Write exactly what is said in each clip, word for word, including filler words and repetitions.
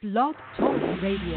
Blog Talk Radio.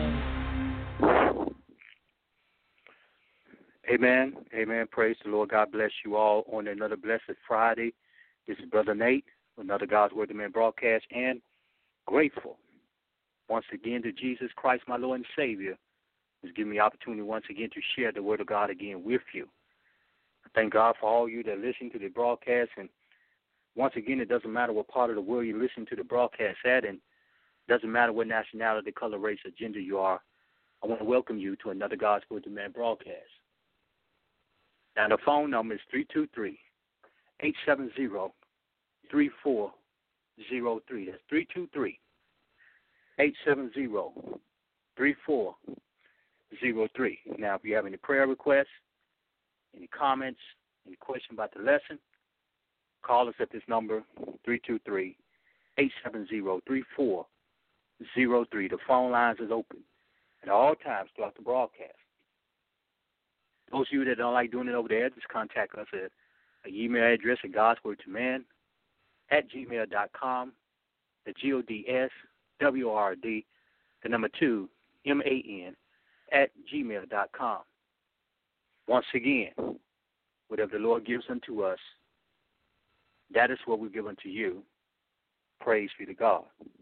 Amen. Amen. Praise the Lord. God bless you all on another blessed Friday. This is Brother Nate, another God's Word to Man broadcast, and grateful once again to Jesus Christ, my Lord and Savior, who's given me the opportunity once again to share the Word of God again with you. I thank God for all you that are listening to the broadcast. And once again, it doesn't matter what part of the world you listen to the broadcast at, and it doesn't matter what nationality, color, race, or gender you are. I want to welcome you to another God's Word to Man broadcast. Now, the phone number is three two three, eight seven zero, three four zero three. That's three two three, eight seven zero, three four zero three. Now, if you have any prayer requests, any comments, any question about the lesson, call us at this number, three two three, eight seven zero, three four zero three. The phone lines is open at all times throughout the broadcast. Those of you that don't like doing it over there, just contact us at an email address at godswordtoman at gmail dot com. The G O D S W R D, the number two, M A N, at gmail dot com. Once again, whatever the Lord gives unto us, that is what we give unto you. Praise be to God.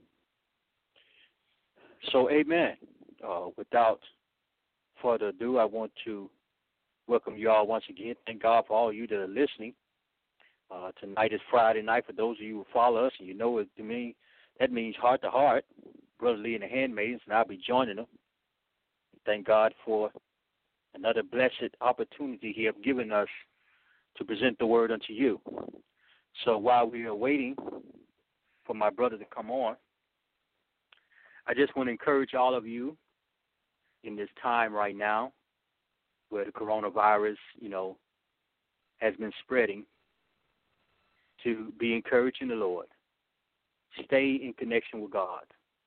So, amen. Uh, without further ado, I want to welcome you all once again. Thank God for all of you that are listening. Uh, tonight is Friday night. For those of you who follow us, and you know it to me, that means heart to heart. Brother Lee and the Handmaidens, and I'll be joining them. Thank God for another blessed opportunity He has given us to present the word unto you. So while we are waiting for my brother to come on, I just want to encourage all of you in this time right now, where the coronavirus, you know, has been spreading, to be encouraged in the Lord. Stay in connection with God.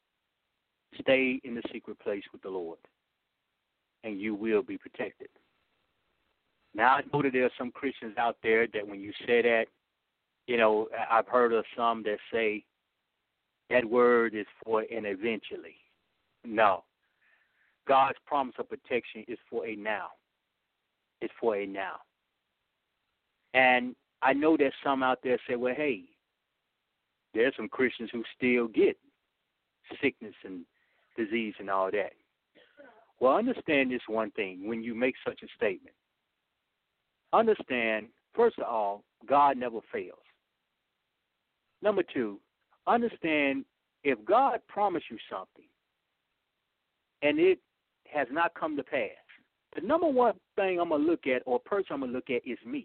Stay in the secret place with the Lord, and you will be protected. Now, I know that there are some Christians out there that when you say that, you know, I've heard of some that say that word is for an eventually. No. God's promise of protection is for a now. It's for a now. And I know there's some out there say, well, hey, there's some Christians who still get sickness and disease and all that. Well, understand this one thing when you make such a statement. Understand, first of all, God never fails. Number two, understand if God promised you something and it has not come to pass, the number one thing I'm going to look at, or person I'm going to look at, is me.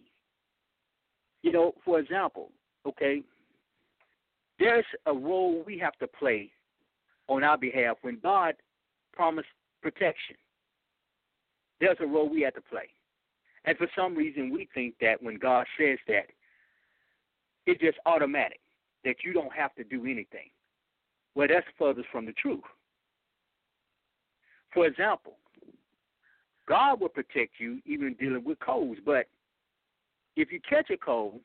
You know, for example, okay, there's a role we have to play on our behalf when God promised protection. There's a role we have to play. And for some reason, we think that when God says that, it's just automatic, that you don't have to do anything. Well, that's furthest from the truth. For example, God will protect you even dealing with colds, but if you catch a cold,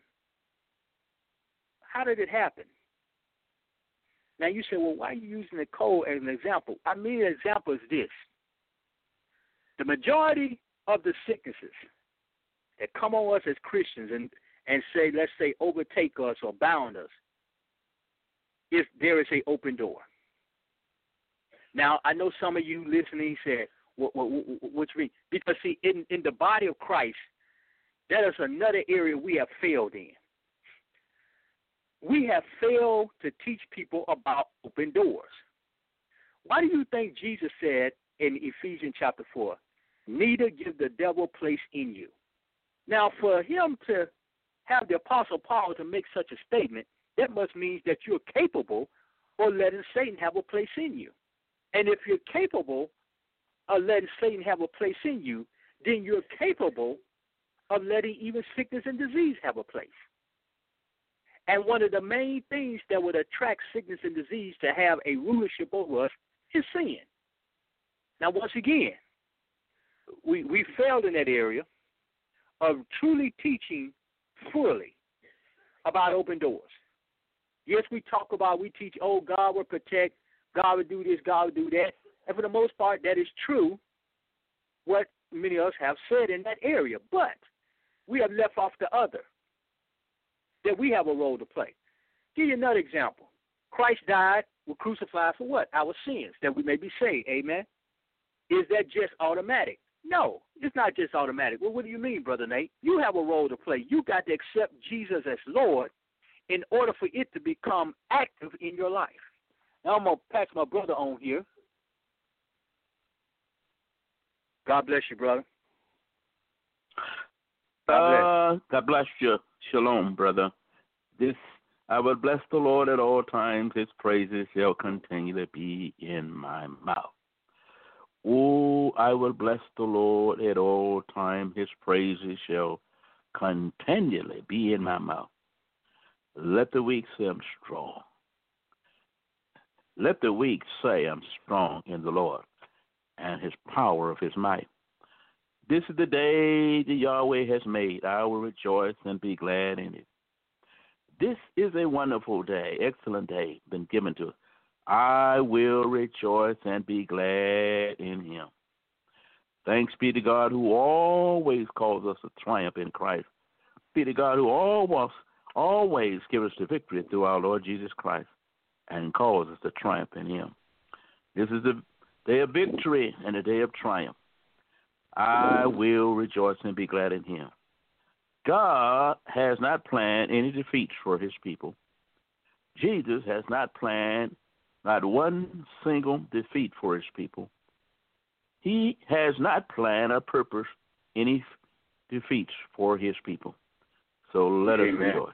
how did it happen? Now you say, well, why are you using the cold as an example? I mean, an example is this. The majority of the sicknesses that come on us as Christians and, and say, let's say, overtake us or bound us, if there is an open door. Now, I know some of you listening said, what, what, what, what you mean? Because, see, in, in the body of Christ, that is another area we have failed in. We have failed to teach people about open doors. Why do you think Jesus said in Ephesians chapter four, neither give the devil place in you? Now, for him to have the Apostle Paul to make such a statement, that must mean that you're capable of letting Satan have a place in you. And if you're capable of letting Satan have a place in you, then you're capable of letting even sickness and disease have a place. And one of the main things that would attract sickness and disease to have a rulership over us is sin. Now, once again, we, we failed in that area of truly teaching fully about open doors. Yes, we talk about, we teach, oh, God will protect, God would do this, God would do that. And for the most part, that is true, what many of us have said in that area. But we have left off the other, that we have a role to play. Give you another example. Christ died, was crucified for what? Our sins, that we may be saved. Amen? Is that just automatic? No, it's not just automatic. Well, what do you mean, Brother Nate? You have a role to play. You got to accept Jesus as Lord in order for it to become active in your life. Now I'm going to pass my brother on here. God bless you, brother. God bless, uh, God bless you. Shalom, brother. This I will bless the Lord at all times. His praises shall continually be in my mouth. Oh, I will bless the Lord at all times. His praises shall continually be in my mouth. Let the weak say I'm strong. Let the weak say I'm strong in the Lord and his power of his might. This is the day that Yahweh has made. I will rejoice and be glad in it. This is a wonderful day, excellent day, been given to us. I will rejoice and be glad in him. Thanks be to God who always calls us to triumph in Christ. Be to God who always, always gives us the victory through our Lord Jesus Christ and calls us to triumph in him. This is the day of victory and the day of triumph. I will rejoice and be glad in him. God has not planned any defeats for his people. Jesus has not planned not one single defeat for his people. He has not planned or purposed any defeats for his people. So let Amen. us rejoice.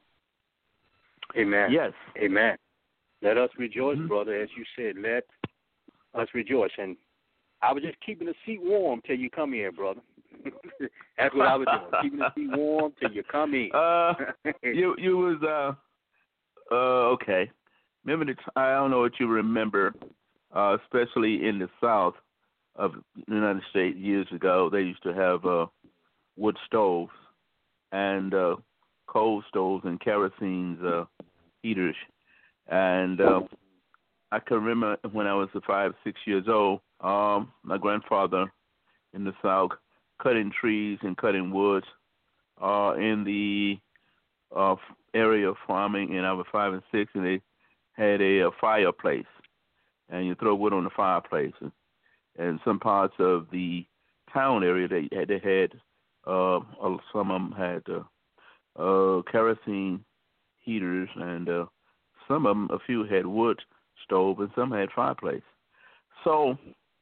Amen. Yes. Amen. Let us rejoice, mm-hmm. brother, as you said. Let us rejoice. And I was just keeping the seat warm till you come here, brother. That's what I was doing, keeping the seat warm till you come in. uh, you you was uh uh okay. Remember the t- I don't know what you remember, uh, especially in the South of the United States years ago. They used to have uh, wood stoves and uh, coal stoves and kerosene uh, heaters, and uh, I can remember when I was five six years old. Um, my grandfather in the South cutting trees and cutting woods uh, in the uh, area of farming, and I was five and six, and they had a, a fireplace, and you throw wood on the fireplace. And, and some parts of the town area, they had, they had uh, some of them had uh, uh, kerosene heaters, and uh, some of them, a few had wood stove, and some had fireplace. So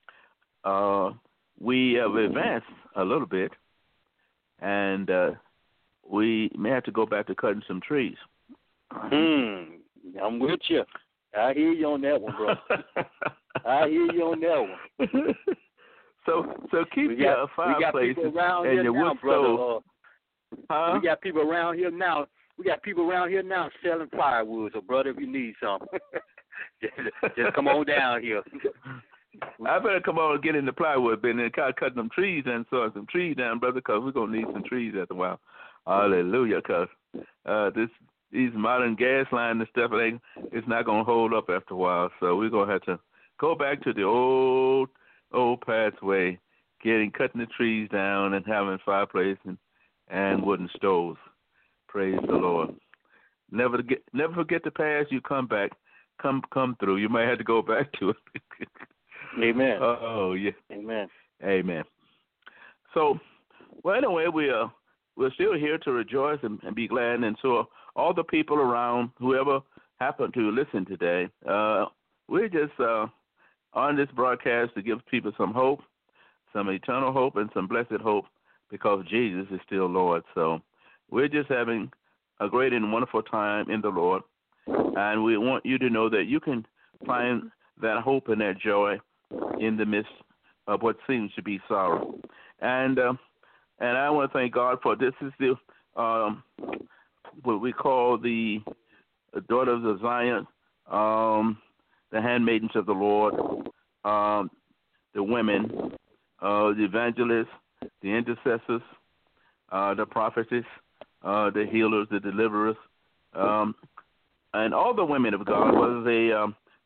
uh, we have advanced a little bit, and uh, we may have to go back to cutting some trees. Hmm. I'm with you. I hear you on that one, bro. I hear you on that one. so, so keep we your got, fireplace and your now, wood stove. Uh, huh? We got people around here now. We got people around here now selling firewood. So, brother, if you need some, just, just come on down here. I better come on and get in the plywood bin and start cutting them trees and sawing some trees down, brother, because we're going to need some trees after a while. Hallelujah, because uh, this these modern gas lines and stuff, they, it's not going to hold up after a while. So we're going to have to go back to the old, old pathway, getting, cutting the trees down and having fireplace and, and wooden stoves. Praise the Lord. Never forget, never forget the past. You come back, come come through. You might have to go back to it. Amen. Oh, yeah. Amen. Amen. So, well, anyway, we are we're still here to rejoice and, and be glad. And so, all the people around, whoever happened to listen today, uh, we're just uh, on this broadcast to give people some hope, some eternal hope, and some blessed hope, because Jesus is still Lord. So, we're just having a great and wonderful time in the Lord, and we want you to know that you can find that hope and that joy in the midst of what seems to be sorrow. And uh, and I want to thank God for this. Is the um, what we call the daughters of Zion, um, the handmaidens of the Lord, um, the women, uh, the evangelists, the intercessors, uh, the prophetess, uh, the healers, the deliverers, um, and all the women of God, whether they um,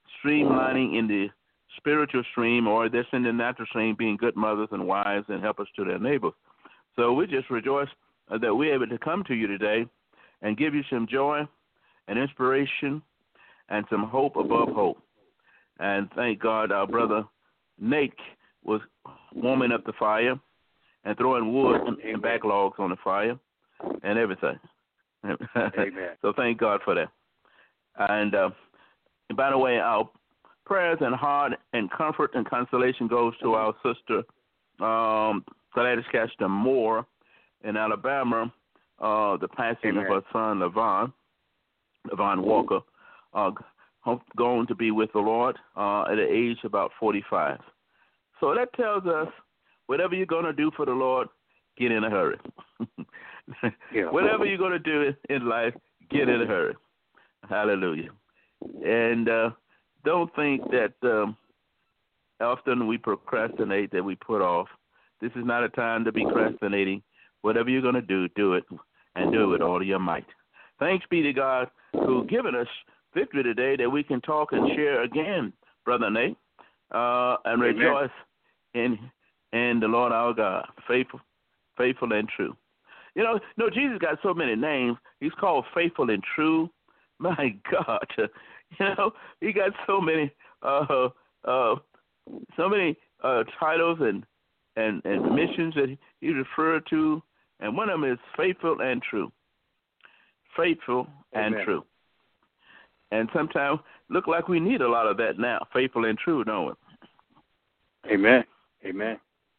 streamlining in the spiritual stream, or they're in the natural stream, being good mothers and wives and helpers to their neighbors. So we just rejoice uh, that we're able to come to you today and give you some joy and inspiration and some hope above hope. And thank God our brother Nate was warming up the fire and throwing wood and, and backlogs on the fire and everything. Amen. So thank God for that. And, uh, and by the way, our prayers and heart and comfort and consolation goes to our sister um, Gladys Castor Moore in Alabama, uh, the passing Amen. of her son, Levon, Levon Walker, uh, going to be with the Lord uh, at the age of about forty-five. So that tells us whatever you're going to do for the Lord, get in a hurry. Yeah. Whatever you're going to do in life, get in a hurry. Hallelujah. And uh, don't think that um, often we procrastinate, that we put off. This is not a time to be procrastinating. Whatever you're going to do, do it, and do it all of your might. Thanks be to God who's given us victory today that we can talk and share again, Brother Nate, uh, and Amen. rejoice in in the Lord our God, faithful, faithful and true. You know, no, Jesus got so many names. He's called faithful and true. My God, you know, he got so many, uh, uh, so many uh, titles and, and and missions that he referred to, and one of them is faithful and true. Faithful and Amen. true. And sometimes look like we need a lot of that now, faithful and true, don't we? Amen. Amen.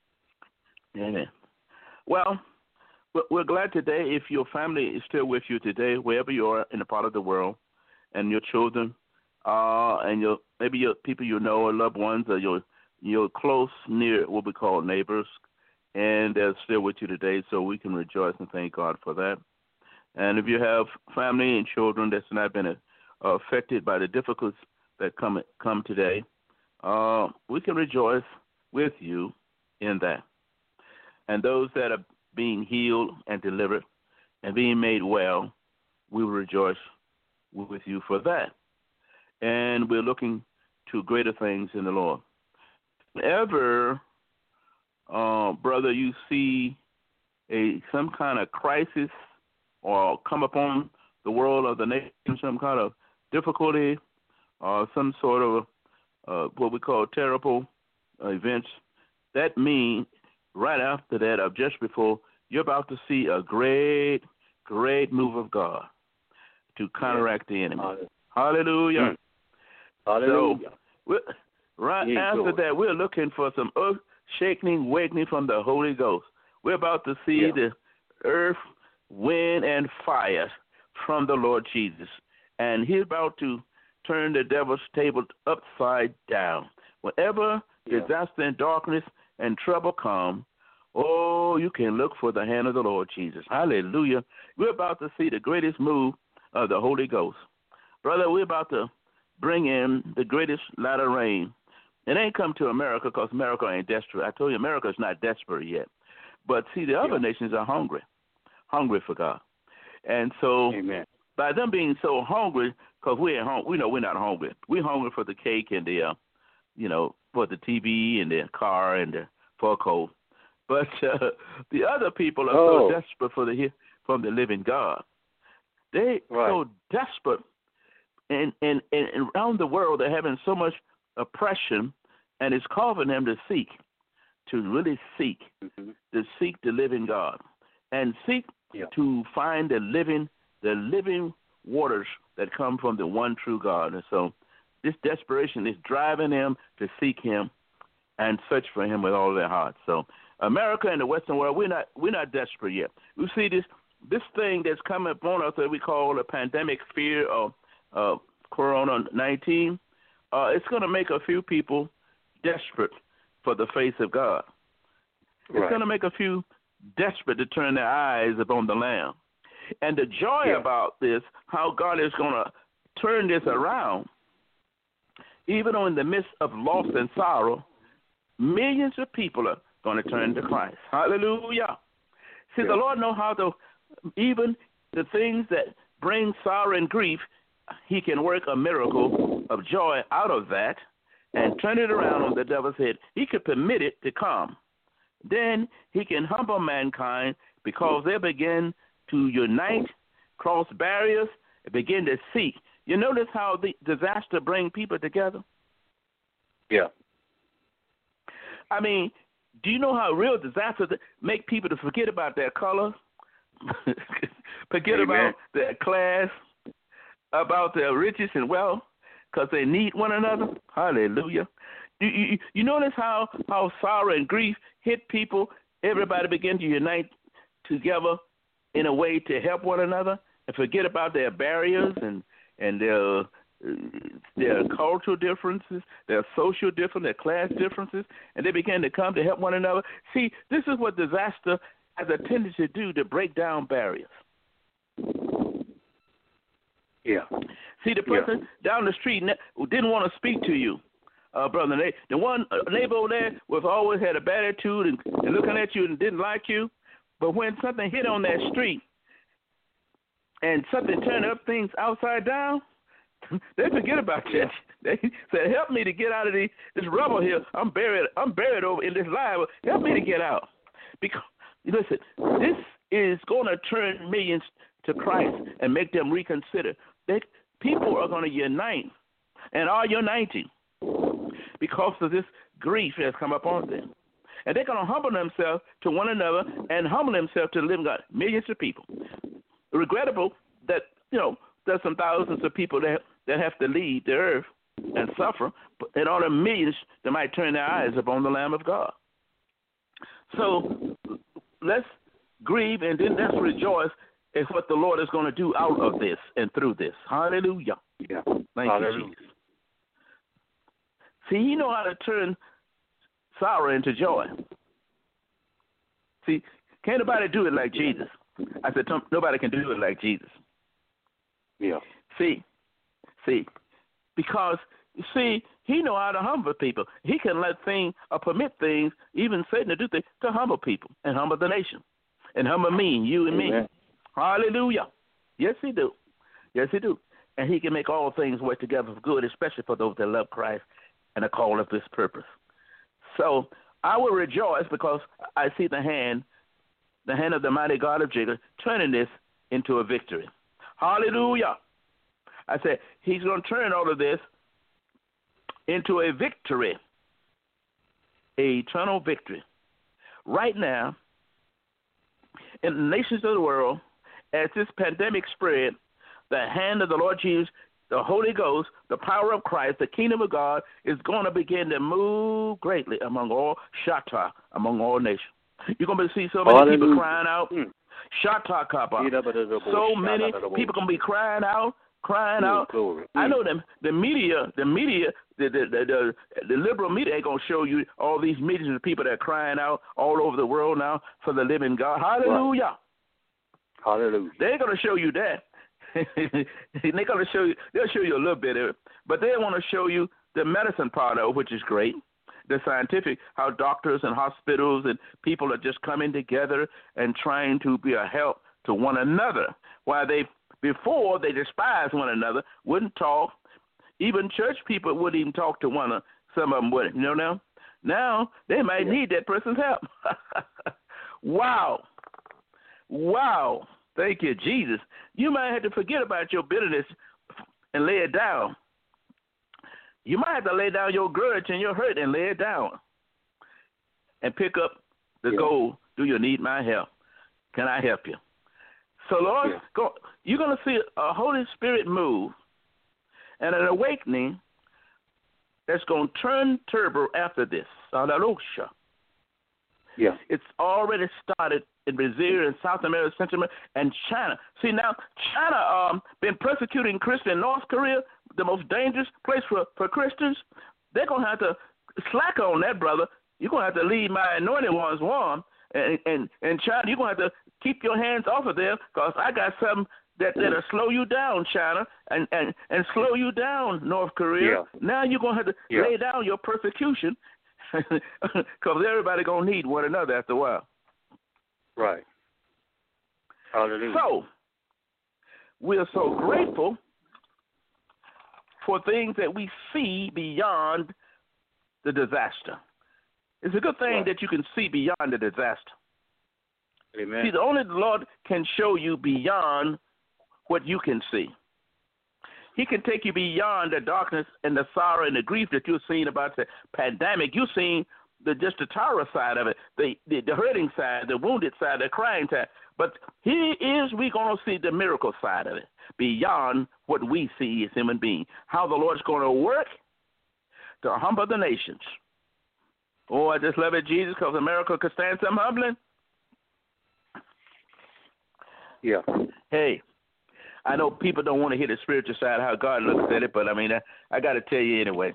Amen. Well, we're glad today if your family is still with you today, wherever you are in a part of the world, and your children, uh, and your maybe your people you know or loved ones, or your your close, near, what we call neighbors, and they're still with you today, so we can rejoice and thank God for that. And if you have family and children that's not been uh, affected by the difficulties that come come today, uh, we can rejoice with you in that. And those that are being healed and delivered and being made well, we will rejoice with you for that. And we're looking to greater things in the Lord. Whenever, uh, brother, you see a some kind of crisis or come upon the world or the nation, some kind of difficulty or some sort of uh, what we call terrible uh, events, that means right after that or just before, you're about to see a great, great move of God to counteract the enemy. Hallelujah. Mm. Hallelujah. So, right Yeah, after good. that, we're looking for some earth-shaking awakening from the Holy Ghost. We're about to see Yeah. the earth, wind, and fire from the Lord Jesus. And he's about to turn the devil's table upside down. Whenever Yeah. disaster and darkness and trouble come, oh, you can look for the hand of the Lord Jesus. Hallelujah. We're about to see the greatest move of the Holy Ghost. Brother, we're about to bring in the greatest latter rain. It ain't come to America because America ain't desperate. I told you, America is not desperate yet. But see, the other Yeah. nations are hungry, hungry for God. And so Amen. by them being so hungry, because we ain't hung- we know we're not hungry. We're hungry for the cake and the, uh, you know, for the T V and the car and the fur coat. But uh, the other people are Oh. so desperate for the from the living God. They Right. so desperate, and, and and around the world they're having so much oppression, and it's causing them to seek, to really seek, Mm-hmm. to seek the living God, and seek Yeah. to find the living, the living waters that come from the one true God. And so, this desperation is driving them to seek Him and search for Him with all their hearts. So, America and the Western world, we're not we're not desperate yet. We see this this thing that's coming upon us that we call a pandemic fear of uh, Corona nineteen. Uh, it's going to make a few people desperate for the face of God. It's Right. going to make a few desperate to turn their eyes upon the Lamb. And the joy Yeah. about this, how God is going to turn this around, even in the midst of loss and sorrow, millions of people are going to turn to Christ. Hallelujah. See, Yeah. the Lord knows how to, even the things that bring sorrow and grief, he can work a miracle of joy out of that and turn it around on the devil's head. He could permit it to come. Then he can humble mankind because they begin to unite, cross barriers, and begin to seek. You notice how the disaster brings people together? Yeah. I mean, do you know how real disasters make people to forget about their color, forget Amen. about their class, about their riches and wealth, because they need one another? Hallelujah. You, you, you notice how, how sorrow and grief hit people? Everybody begin to unite together in a way to help one another and forget about their barriers and, and their their cultural differences, their social differences, their class differences, and they begin to come to help one another. See, this is what disaster has a tendency to do, to break down barriers. Yeah. See, the person yeah. down the street who didn't want to speak to you, uh, Brother Nate, the one uh, neighbor over there was always had a bad attitude and, and looking at you and didn't like you, but when something hit on that street and something turned up things upside down, they forget about you. They said, "Help me to get out of the, this rubble here. I'm buried. I'm buried over in this lie. Help me to get out." Because listen, this is going to turn millions to Christ and make them reconsider. They, people are going to unite and are uniting because of this grief that has come upon them, and they're going to humble themselves to one another and humble themselves to the living God. Millions of people. Regrettable that you know there's some thousands of people that that have to leave the earth and suffer, but in order millions that might turn their eyes upon the Lamb of God. So let's grieve and then let's rejoice at what the Lord is going to do out of this and through this. Hallelujah. Yeah. Thank Hallelujah. you, Jesus. See, he know how to turn sorrow into joy. See, can't nobody do it like Jesus. I said nobody can do it like Jesus. Yeah. See, see, because, see, he know how to humble people. He can let things, or permit things, even Satan to do things, to humble people and humble the nation and humble me, you and Amen. me. Hallelujah. Yes, he do. Yes, he do. And he can make all things work together for good, especially for those that love Christ and are called of this purpose. So I will rejoice because I see the hand, the hand of the mighty God of Jacob turning this into a victory. Hallelujah. I said, he's going to turn all of this into a victory, a eternal victory. Right now, in the nations of the world, as this pandemic spread, the hand of the Lord Jesus, the Holy Ghost, the power of Christ, the kingdom of God is going to begin to move greatly among all Shatta, among all nations. You're going to see so many Hallelujah. people crying out, Shatta Kappa. So many people going to be crying out, crying mm, out. Glory. I know them. The media, the media, the the, the the the liberal media ain't gonna show you all these millions of people that are crying out all over the world now for the living God. Hallelujah. Right. Hallelujah. They ain't gonna show you that. They're gonna show you. They'll show you a little bit of it, but they want to show you the medicine part of it, which is great. The scientific, how doctors and hospitals and people are just coming together and trying to be a help to one another, while they before they despised one another, wouldn't talk. Even church people wouldn't even talk to one another. Some of them wouldn't. You know now? Now they might yeah. need that person's help. Wow. Wow. Thank you, Jesus. You might have to forget about your bitterness and lay it down. You might have to lay down your grudge and your hurt and lay it down and pick up the yeah. goal. Do you need my help? Can I help you? So, Lord, yeah. go, you're going to see a Holy Spirit move and an awakening that's going to turn turbo after this. Hallelujah. Yeah. It's already started in Brazil and South America, Central America, and China. See, now, China um been persecuting Christians. North Korea, the most dangerous place for, for Christians. They're going to have to slack on that, brother. You're going to have to leave my anointed ones warm. And, and, and China, you're going to have to keep your hands off of there because I got something that, that'll slow you down, China, and, and, and slow you down, North Korea. Yeah. Now you're going to have to yeah. lay down your persecution because everybody going to need one another after a while. Right. Hallelujah. So, we are so grateful for things that we see beyond the disaster. It's a good thing right. that you can see beyond the disaster. Amen. See, the only the Lord can show you beyond what you can see. He can take you beyond the darkness and the sorrow and the grief that you're seeing about the pandemic. You're seeing the just the terror side of it, the, the the hurting side, the wounded side, the crying side. But he is we going to see the miracle side of it, beyond what we see as human beings. How the Lord's going to work to humble the nations. Oh, I just love it, Jesus, because America could stand some humbling. Yeah. Hey, I know people don't want to hear the spiritual side, how God looks at it, but I mean, I, I got to tell you anyway.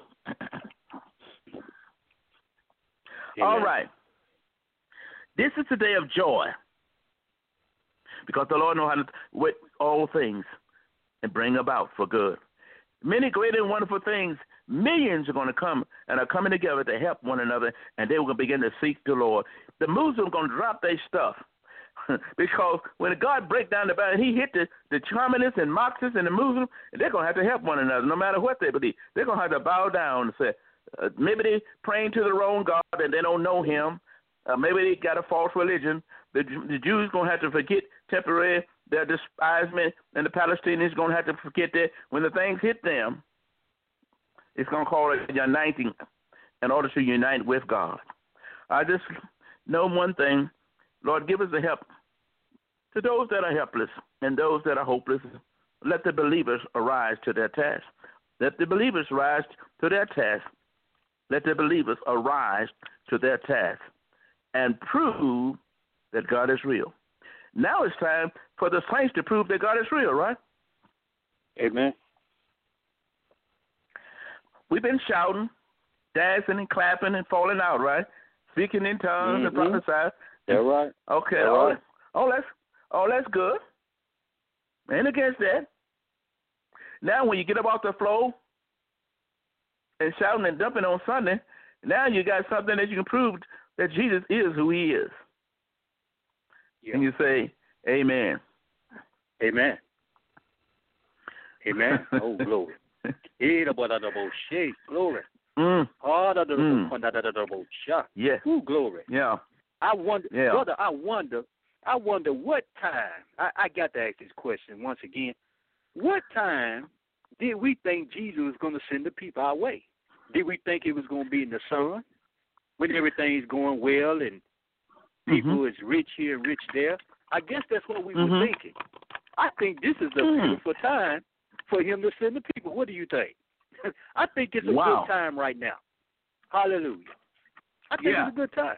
All right. This is a day of joy because the Lord knows how to work all things and bring about for good. Many great and wonderful things. Millions are going to come and are coming together to help one another, and they will begin to seek the Lord. The Muslims are going to drop their stuff. Because when God break down the battle, he hit the, the communists and Marxists and the Muslims, and they're going to have to help one another no matter what they believe. They're going to have to bow down and say, uh, maybe they praying to the wrong God and they don't know him. Uh, maybe they got a false religion. The, the Jews going to have to forget temporary their despisement, and the Palestinians going to have to forget that when the things hit them, it's going to call it uniting in order to unite with God. I just know one thing. Lord, give us the help to those that are helpless and those that are hopeless. Let the believers arise to their task. Let the believers rise to their task. Let the believers arise to their task and prove that God is real. Now it's time for the saints to prove that God is real, right? Amen. We've been shouting, dancing, and clapping and falling out, right? Speaking in tongues mm-hmm. and prophesying. That's right. Okay. That's oh, right. oh, that's oh, that's good. Ain't against that. Now, when you get up off the floor and shouting and dumping on Sunday, now you got something that you can prove that Jesus is who he is. Yeah. And you say, Amen. Amen. Amen. Oh, glory. Glory. Mm. Mm. Yeah. Ooh, glory. Yeah. I wonder, yeah. brother, I wonder, I wonder what time, I, I got to ask this question once again. What time did we think Jesus was going to send the people our way? Did we think it was going to be in the sun when everything's going well and people mm-hmm. is rich here and rich there? I guess that's what we mm-hmm. were thinking. I think this is a mm. beautiful time for him to send the people. What do you think? I think it's a wow. good time right now. Hallelujah. I think yeah. it's a good time.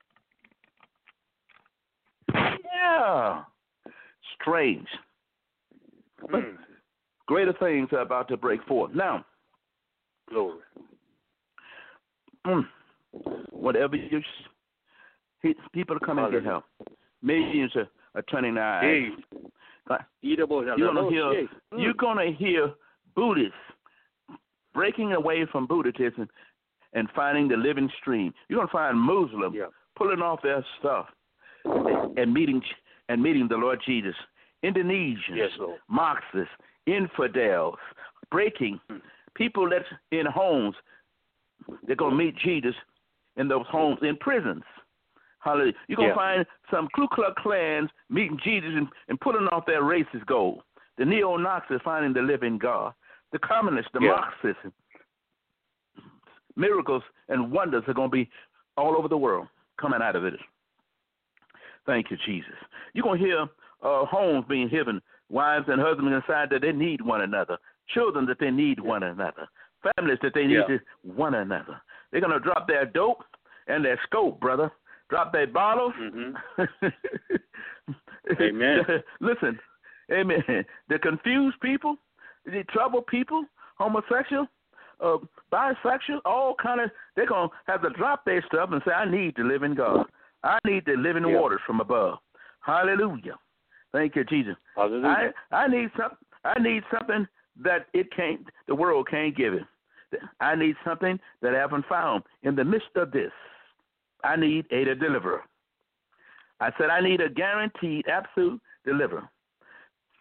Yeah. Strange. But mm. greater things are about to break forth. Now, glory. Mm, whatever you, people are coming to get help. Millions are, are turning their eyes. Hey. You're gonna hear. Mm. You're gonna hear Buddhists breaking away from Buddhism and finding the living stream. You're gonna find Muslims yeah. pulling off their stuff and meeting and meeting the Lord Jesus. Indonesians, yes, Lord. Marxists, infidels, breaking mm. people that's in homes. They're gonna meet Jesus in those homes, in prisons. Hallelujah. You're gonna yeah. find some Ku Klux Klans meeting Jesus and, and pulling off their racist gold. The neo-Nazis finding the living God. The communists, the yeah. Marxists. Miracles and wonders are going to be all over the world coming out of it. Thank you, Jesus. You're going to hear uh, homes being given, wives and husbands inside that they need one another, children that they need one another, families that they need yeah. one another. They're going to drop their dope and their scope, brother. Drop their bottles. Mm-hmm. Amen. Listen, amen. The confused people, the troubled people, homosexual, uh, bisexual, all kind of, they're going to have to drop their stuff and say, I need to live in God. I need the living yeah. waters from above. Hallelujah. Thank you, Jesus. Hallelujah. I, I need some, I need something that it can't, the world can't give it. I need something that I haven't found in the midst of this. I need a deliverer. I said I need a guaranteed, absolute deliverer.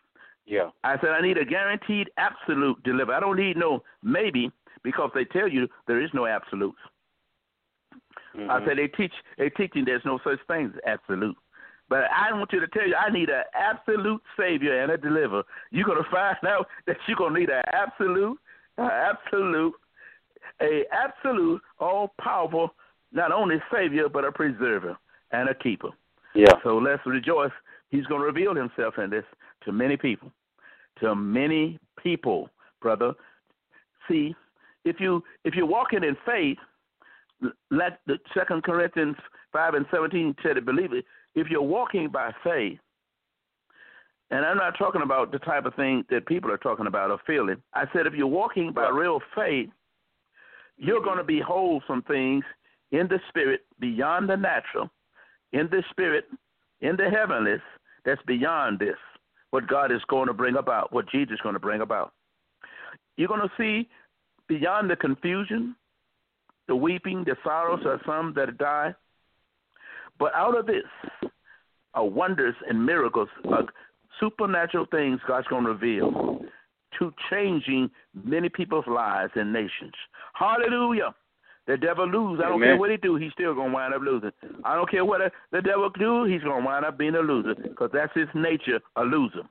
Yeah. I said I need a guaranteed absolute deliver. I don't need no maybe, because they tell you there is no absolutes. Mm-hmm. I said they teach they teaching there's no such thing as absolute. But I want you to tell you I need an absolute Savior and a deliverer. You're gonna find out that you're gonna need an absolute, an absolute, a absolute, all powerful, not only Savior but a preserver and a keeper. Yeah. So let's rejoice. He's gonna reveal himself in this to many people. To many people, brother. See, if you if you're walking in faith, let the Second Corinthians five and seventeen said it, believe it. If you're walking by faith, and I'm not talking about the type of thing that people are talking about or feeling. I said if you're walking by real faith, you're going to behold some things in the spirit beyond the natural, in the spirit, in the heavenlies, that's beyond this, what God is going to bring about, what Jesus is going to bring about. You're going to see beyond the confusion, the weeping, the sorrows of some that die. But out of this are wonders and miracles, are supernatural things God's going to reveal to changing many people's lives and nations. Hallelujah. The devil lose. I don't Amen. care what he do, he's still going to wind up losing. I don't care what the devil do, he's going to wind up being a loser, because that's his nature, a loser.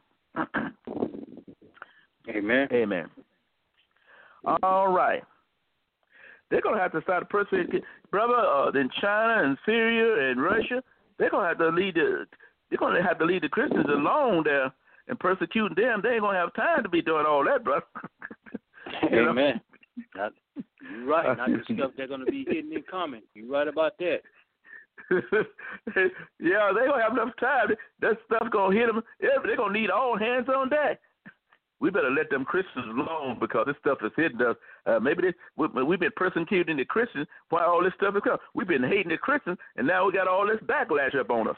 Amen. Amen. All right. They're going to have to start persecuting, brother, uh, in China and Syria and Russia. They're going to have to lead the, they're going to have to lead the Christians alone there and persecuting them. They ain't going to have time to be doing all that, brother. Amen. Not, you're right. Not the stuff they're going to be hitting and coming. You're right about that. Yeah, they don't have enough time. That stuff's going to hit them. They're going to need all hands on deck. We better let them Christians alone, because this stuff is hitting us. Uh, maybe this, we, we've been persecuting the Christians while all this stuff is coming. We've been hating the Christians, and now we got all this backlash up on us.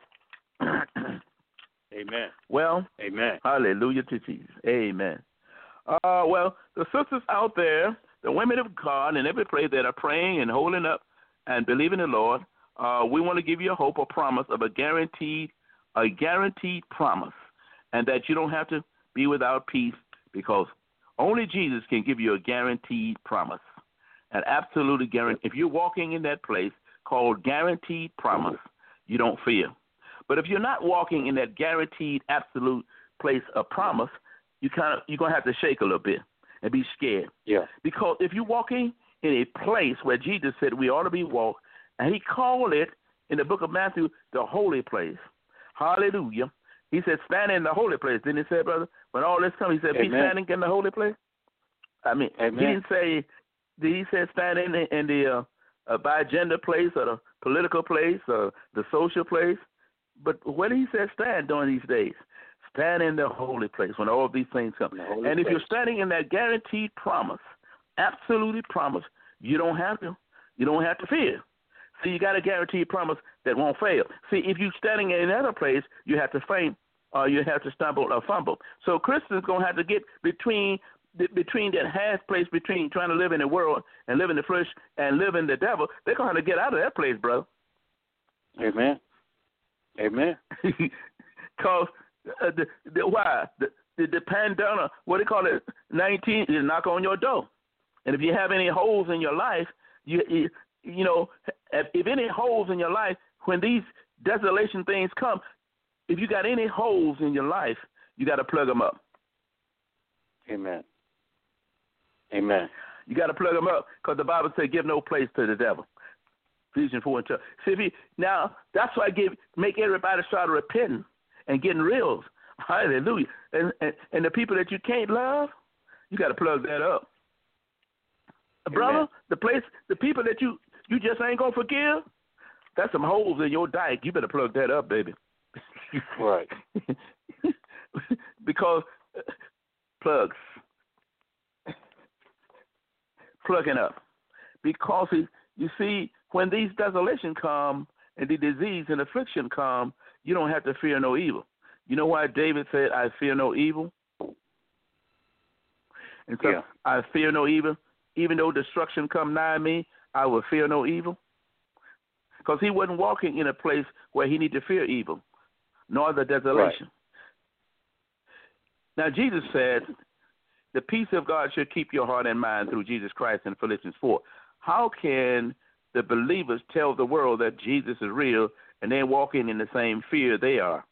Amen. Well, Amen. Hallelujah to Jesus. Amen. Uh, well, the sisters out there, the women of God, and every place that are praying and holding up and believing in the Lord, uh, we want to give you a hope, a promise of a guaranteed, a guaranteed promise, and that you don't have to be without peace, because only Jesus can give you a guaranteed promise, an absolutely guarantee. If you're walking in that place called guaranteed promise, you don't fear. But if you're not walking in that guaranteed absolute place of promise, you kind of you're gonna have to shake a little bit and be scared. Yeah. Because if you're walking in a place where Jesus said we ought to be walked, and He called it in the book of Matthew the holy place. Hallelujah. He said, stand in the holy place. Didn't he say, brother? When all this comes, he said, Amen. Be standing in the holy place. I mean, Amen. He didn't say, did he say stand in the, in the uh, uh, by gender place or the political place or the social place? But what did he say stand during these days? Stand in the holy place when all of these things come. And place. If you're standing in that guaranteed promise, absolutely promise, you don't have to. You don't have to fear. See, you got a guaranteed promise that won't fail. See, if you're standing in another place, you have to faint or you have to stumble or fumble. So Christians going to have to get between between that half place between trying to live in the world and live in the flesh and live in the devil. They're going to have to get out of that place, brother. Amen. Amen. Because uh, the, the, why? The, the, the pandemic, what do they call it, nineteen, is knock on your door. And if you have any holes in your life, you, you You know, if, if any holes in your life, when these desolation things come, if you got any holes in your life, you got to plug them up. Amen. Amen. You got to plug them up, because the Bible says give no place to the devil. Ephesians four and twelve. See, if you, now, that's why I give, make everybody start repenting and getting real. Hallelujah. And, and, and the people that you can't love, you got to plug that up. Amen. Brother, the place, the people that you, you just ain't going to forgive, that's some holes in your dike. You better plug that up, baby. Right. Because uh, plugs. Plugging up. Because, he, you see, when these desolation come and the disease and affliction come, you don't have to fear no evil. You know why David said, I fear no evil? And so yeah. I fear no evil. Even though destruction come nigh me, I will fear no evil. Because he wasn't walking in a place where he need to fear evil, nor the desolation. Right. Now, Jesus said, the peace of God should keep your heart and mind through Jesus Christ in Philippians four. How can the believers tell the world that Jesus is real and they're walking in the same fear they are?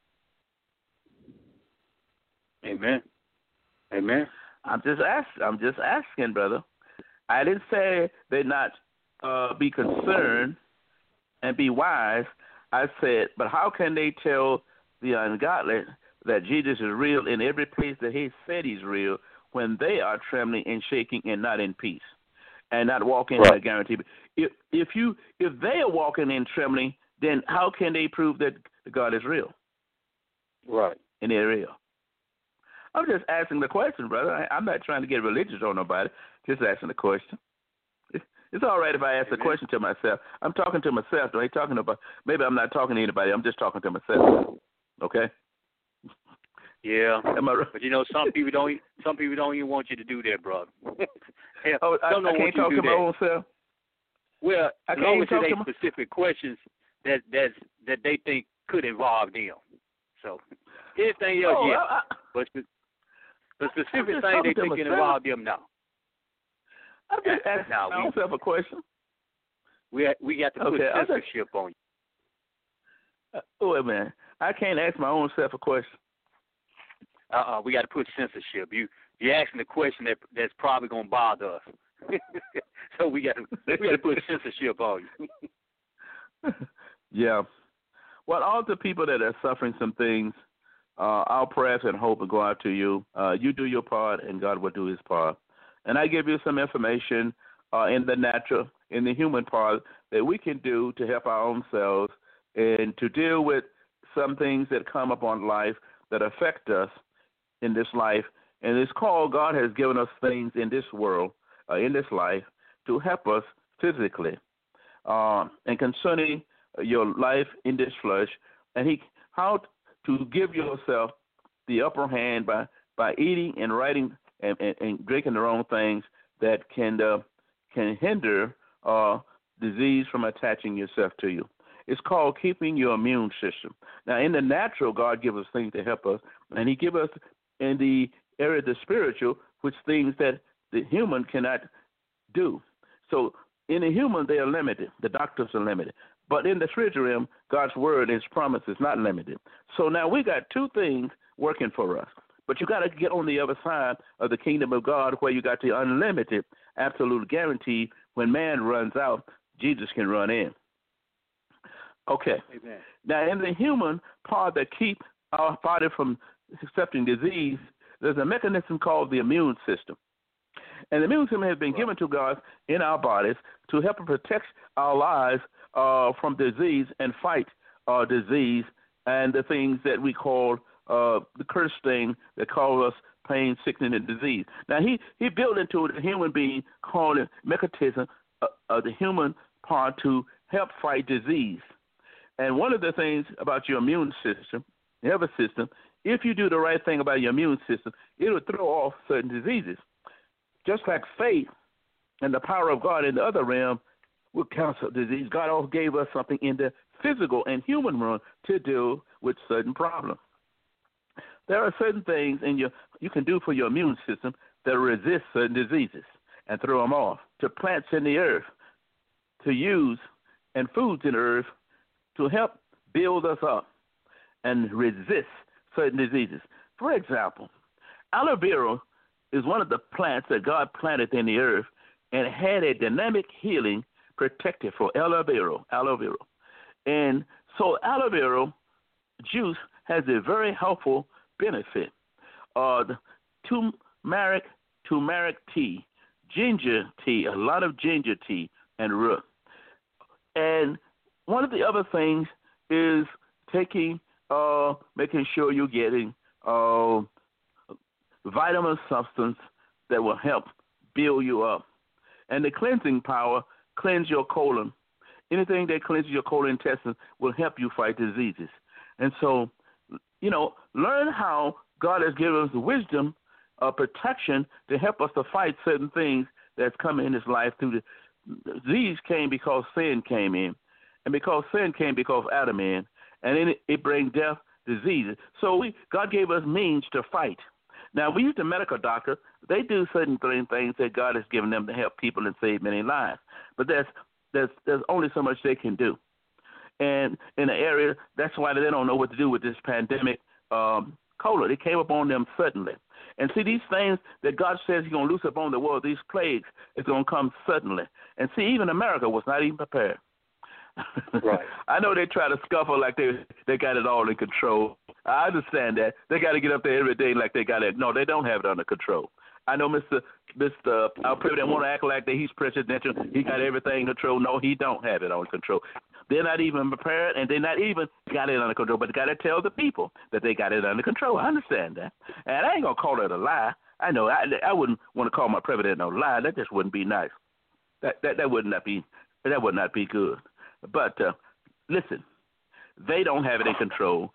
Amen. Amen. I'm just asking, I'm just asking, brother. I didn't say they not uh, be concerned and be wise. I said, but how can they tell the ungodly that Jesus is real in every place that he said he's real when they are trembling and shaking and not in peace and not walking right. in a guarantee? If if you if they are walking in trembling, then how can they prove that God is real? Right. And they're real. I'm just asking the question, brother. I, I'm not trying to get religious on nobody. Just asking the question. It's, it's all right if I ask the question to myself. I'm talking to myself. I ain't talking about. Maybe I'm not talking to anybody. I'm just talking to myself. Okay. Yeah. Am I right? But you know, some people don't. Some people don't even want you to do that, brother. Hell, oh, I, don't know I can't you talk do to that. my own self. Well, I as long as talk it to ain't my... specific questions that that's that they think could involve them. So anything else, oh, yeah. I, I... But the specific thing they think can involve them, no. I'm just asking now, myself a question. We we got to put okay, censorship on you. Uh, wait a minute. I can't ask my own self a question. Uh-uh, we got to put censorship. You you're asking a question that that's probably gonna bother us. So we got to we got to put censorship on you. Yeah. Well, all the people that are suffering some things, uh, our prayers and hope will go out to you. Uh, you do your part, and God will do his part. And I give you some information uh, in the natural, in the human part, that we can do to help our own selves and to deal with some things that come upon life that affect us in this life. And it's called, God has given us things in this world, uh, in this life, to help us physically. Uh, and concerning your life in this flesh, and he how to give yourself the upper hand by, by eating and writing and, and, and drinking the wrong things that can uh, can hinder uh, disease from attaching yourself to you. It's called keeping your immune system. Now, in the natural, God gives us things to help us, and he gives us in the area of the spiritual, which things that the human cannot do. So in the human, they are limited. The doctors are limited. But in the spiritual realm, God's word, his promise is not limited. So now we got two things working for us. But you got to get on the other side of the kingdom of God where you got the unlimited, absolute guarantee when man runs out, Jesus can run in. Okay. Amen. Now, in the human part that keeps our body from accepting disease, there's a mechanism called the immune system. And the immune system has been given to God in our bodies to help protect our lives uh, from disease and fight uh, disease and the things that we call uh, the curse thing that call us pain, sickness, and disease. Now, he, he built into it a human being called a mechanism uh, of the human part to help fight disease. And one of the things about your immune system, nervous system, if you do the right thing about your immune system, it will throw off certain diseases. Just like faith and the power of God in the other realm will counsel disease, God also gave us something in the physical and human realm to deal with certain problems. There are certain things in your you can do for your immune system that resist certain diseases and throw them off. To plants in the earth, to use, and foods in the earth to help build us up and resist certain diseases. For example, aloe vera is one of the plants that God planted in the earth and had a dynamic healing protective for aloe vera, aloe vera. And so aloe vera juice has a very helpful benefit. Uh, the turmeric, turmeric tea, ginger tea, a lot of ginger tea and root. And one of the other things is taking, uh, making sure you're getting uh, vitamin substance that will help build you up. And the cleansing power, cleanse your colon. Anything that cleanses your colon intestine will help you fight diseases. And so, you know, learn how God has given us wisdom, uh, protection to help us to fight certain things that's coming in this life through the disease came because sin came in. And because sin came because Adam in. And then it, it brings death, diseases. So we God gave us means to fight. Now, we use the medical doctor. They do certain things that God has given them to help people and save many lives. But there's there's there's only so much they can do. And in the area, that's why they don't know what to do with this pandemic um, cola. It came upon them suddenly. And see, these things that God says he's going to loose upon the world, these plagues, is going to come suddenly. And see, even America was not even prepared. Right. I know they try to scuffle like they they got it all in control. I understand that. They got to get up there every day like they got it. No, they don't have it under control. I know Mister Mister Our president want to act like that he's presidential. He got everything in control. No, he don't have it under control. They're not even prepared, and they're not even got it under control. But they got to tell the people that they got it under control. I understand that. And I ain't going to call it a lie. I know. I, I wouldn't want to call my president no lie. That just wouldn't be nice. That that, that would not be that would not be good. But uh, listen, they don't have it in control,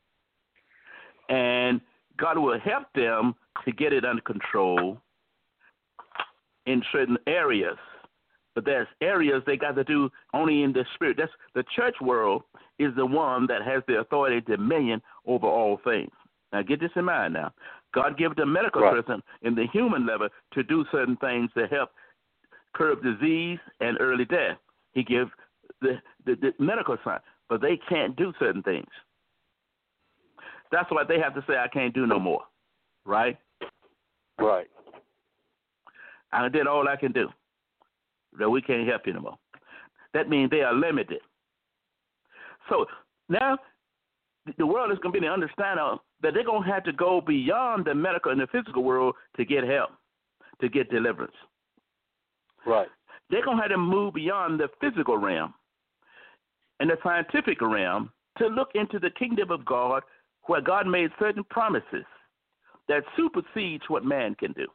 and God will help them to get it under control in certain areas. But there's areas they got to do only in the spirit. That's the church world is the one that has the authority, dominion over all things. Now get this in mind. Now, God gave the medical right. person in the human level to do certain things to help curb disease and early death. He gives the, the, the medical side, but they can't do certain things. That's why they have to say, I can't do no more, right? Right. I did all I can do. That we can't help you no more. That means they are limited. So now the world is going to be the understanding that they're going to have to go beyond the medical and the physical world to get help, to get deliverance. Right. They're going to have to move beyond the physical realm and the scientific realm to look into the kingdom of God, where God made certain promises that supersedes what man can do.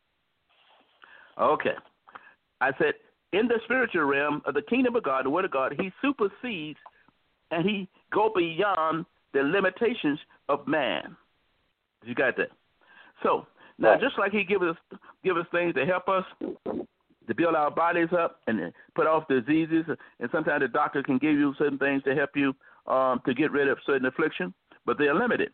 Okay. I said, in the spiritual realm of the kingdom of God, the word of God, he supersedes and he go beyond the limitations of man. You got that? So now, right. just like he give us give us things to help us to build our bodies up and put off diseases, and sometimes the doctor can give you certain things to help you um, to get rid of certain affliction, but they are limited.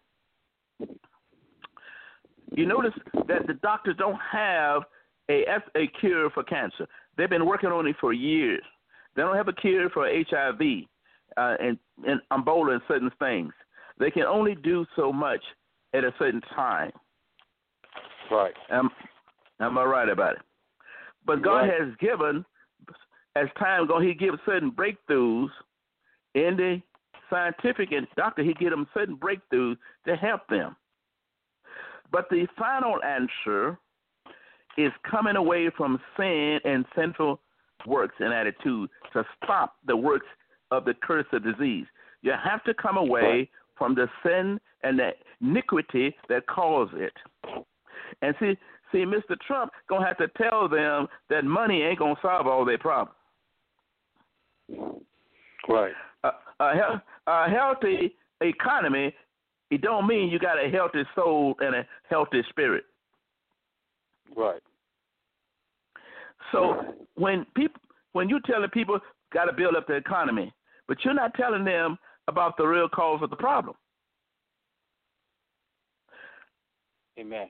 You notice that the doctors don't have a, a cure for cancer. They've been working on it for years. They don't have a cure for H I V uh, and, and Ebola and certain things. They can only do so much at a certain time. Right. Am, am I right about it? But God right. has given, as time goes, he gives certain breakthroughs in the scientific and doctor. He gives them certain breakthroughs to help them. But the final answer is coming away from sin and sinful works and attitude to stop the works of the curse of disease. You have to come away right. from the sin and the iniquity that caused it. And see, see, Mister Trump gonna have to tell them that money ain't gonna solve all their problems. Right. A, a, a healthy economy, it don't mean you got a healthy soul and a healthy spirit. Right. So when people, when you telling people got to build up the economy, but you're not telling them about the real cause of the problem. Amen.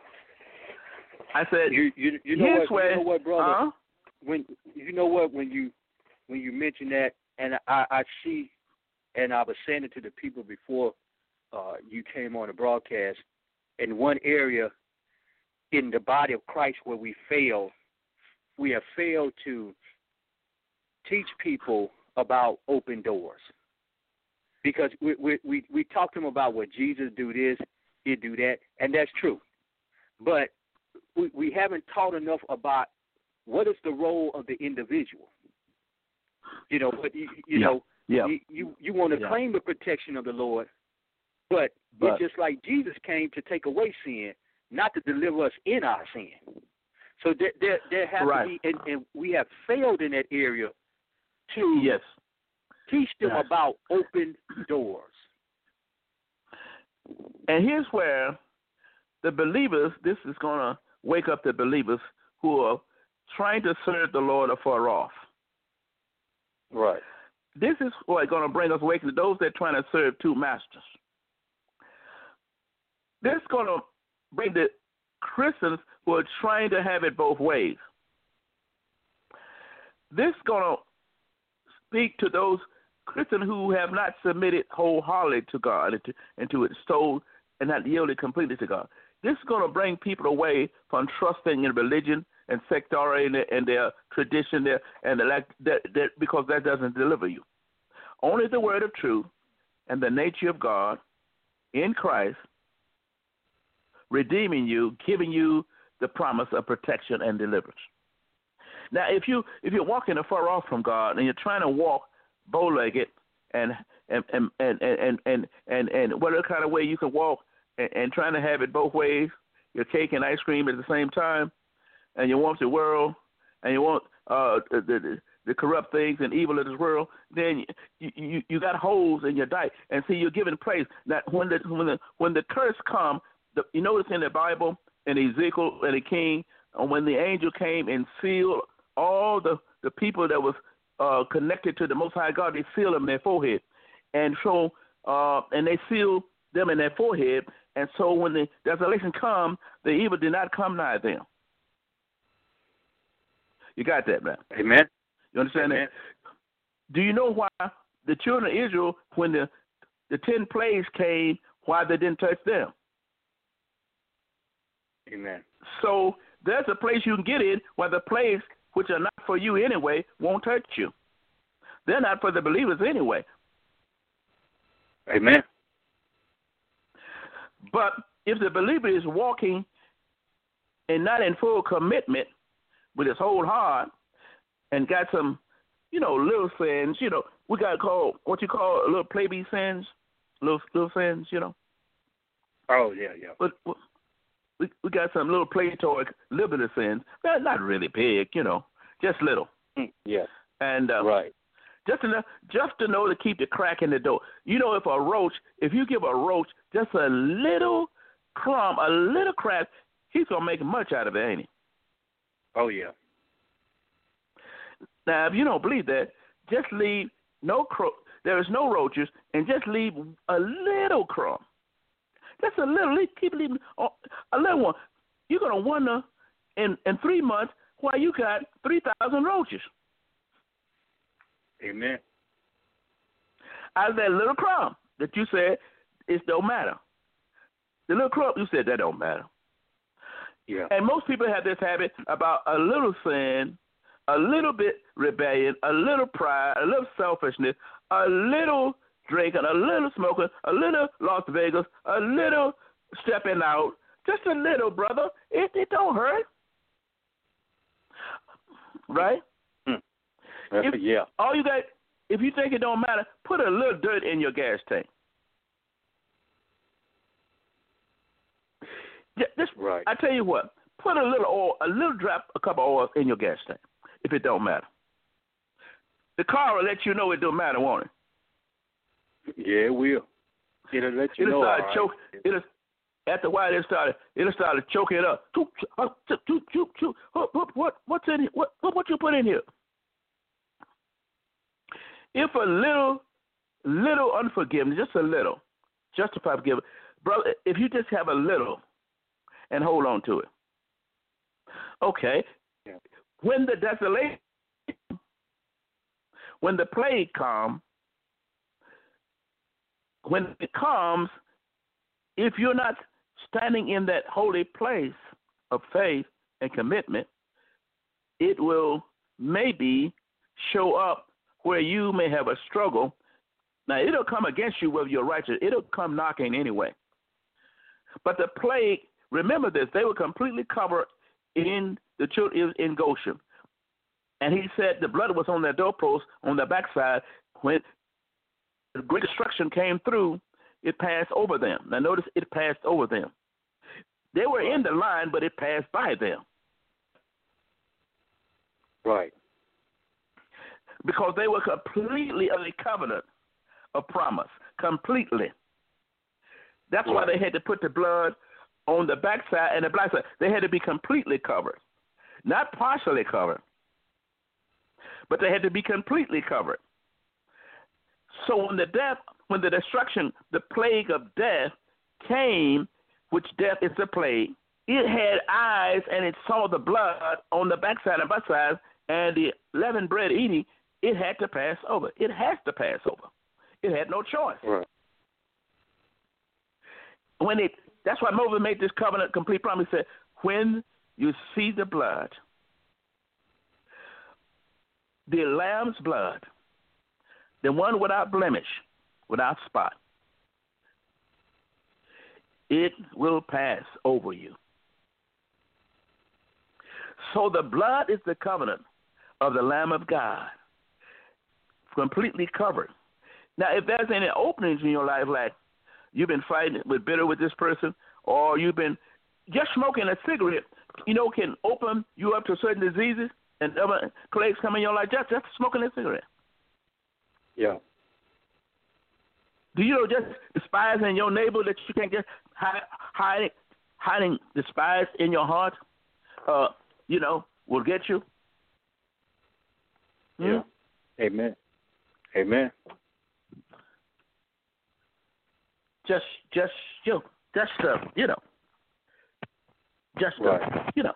I said, you you, you know here's what, where, you know what, brother? Uh-huh. When you know what when you when you mention that, and I, I see, and I was saying it to the people before uh, you came on the broadcast. In one area in the body of Christ where we fail, we have failed to teach people about open doors. Because we we we, we talk to them about what Jesus do this, he do that, and that's true. But we, we haven't taught enough about what is the role of the individual. You know, but you, you yeah. know, yeah. you you, you want to yeah. claim the protection of the Lord, but, but it's just like Jesus came to take away sin, not to deliver us in our sin. So there there, there has right. to be, and, and we have failed in that area to yes. teach them yes. about open doors. And here's where the believers, this is going to wake up the believers who are trying to serve the Lord afar off. Right. This is what's going to bring us awake to those that are trying to serve two masters. This is going to bring the Christians who are trying to have it both ways. This is going to speak to those Christians who have not submitted wholeheartedly to God and to, and to its soul and not yielded completely to God. This is going to bring people away from trusting in religion and sectarian and, and their tradition there, and the, that, that, because that doesn't deliver you. Only the word of truth and the nature of God in Christ, redeeming you, giving you the promise of protection and deliverance. Now, if you if you're walking afar off from God and you're trying to walk bow-legged and and and and and and and, and whatever kind of way you can walk and, and trying to have it both ways, your cake and ice cream at the same time, and you want the world and you want uh, the, the the corrupt things and evil of this world, then you, you you got holes in your diet. And see, you're giving praise. That when the when the when the curse come, the, you notice in the Bible, in Ezekiel and the king, uh, when the angel came and sealed all the, the people that was uh, connected to the Most High God, they sealed them in their forehead, and so uh, and they sealed them in their forehead. And so when the desolation come, the evil did not come nigh them. You got that, man? Amen. You understand Amen. that? Do you know why the children of Israel, when the the ten plagues came, why they didn't touch them? Amen. So there's a place you can get in where the plagues, which are not for you anyway, won't touch you. They're not for the believers anyway. Amen. But if the believer is walking and not in full commitment with his whole heart and got some, you know, little sins, you know, we got to call what you call a little play-be sins, little little sins, you know. Oh, yeah, yeah. But we we got some little play-toy, little bit of sins. Well, not really big, you know, just little. Mm, yeah. And uh, right. Just to know, just to know to keep the crack in the door. You know, if a roach, if you give a roach just a little crumb, a little crack, he's gonna make much out of it, ain't he? Oh yeah. Now, if you don't believe that, just leave no cro- there is no roaches, and just leave a little crumb. Just a little. Keep leaving a little one. You're gonna wonder in in three months why you got three thousand roaches. Amen. Out of that little crumb that you said it don't matter. The little crumb you said that don't matter. Yeah. And most people have this habit about a little sin, a little bit rebellion, a little pride, a little selfishness, a little drinking, a little smoking, a little Las Vegas, a little stepping out. Just a little, brother. It it don't hurt. Right? If, yeah. All you got, if you think it don't matter, put a little dirt in your gas tank. Just, right. I tell you what, put a little oil, a little drop, a cup of oil in your gas tank, if it don't matter. The car will let you know it don't matter, won't it? Yeah, it will. It'll let you it'll know. Start right. choke, it'll, after a while, it'll start, it'll start choking it up. What, what, what's in here? What, what, what you put in here? If a little, little unforgiveness, just a little, justify forgiveness, brother, if you just have a little and hold on to it. Okay. Yeah. When the desolation, when the plague comes, when it comes, if you're not standing in that holy place of faith and commitment, it will maybe show up where you may have a struggle. Now, it'll come against you whether you're righteous. It'll come knocking anyway. But the plague, remember this, they were completely covered in the children in Goshen. And he said the blood was on their doorpost on their backside. When the great destruction came through, it passed over them. Now, notice it passed over them. They were in the line, but it passed by them. Right. Because they were completely under the covenant of promise, completely. That's right. why they had to put the blood on the backside and the black side. They had to be completely covered, not partially covered, but they had to be completely covered. So when the death, when the destruction, the plague of death came, which death is a plague. It had eyes, and it saw the blood on the backside and butt side, and the leavened bread eating, it had to pass over. It has to pass over. It had no choice. Right. When it, that's why Moses made this covenant complete promise. He said, when you see the blood, the lamb's blood, the one without blemish, without spot, it will pass over you. So the blood is the covenant of the Lamb of God, completely covered. Now, if there's any openings in your life, like you've been fighting with bitter with this person, or you've been just smoking a cigarette, you know, can open you up to certain diseases and other plagues come in your life just, just smoking a cigarette. Yeah. Do you know just despising your neighbor that you can't just hide, hide, hiding despise in your heart, uh, you know, will get you? Yeah. Hmm? Amen. Amen. Just, just, you know, just, uh, you know, just, uh, right. you know,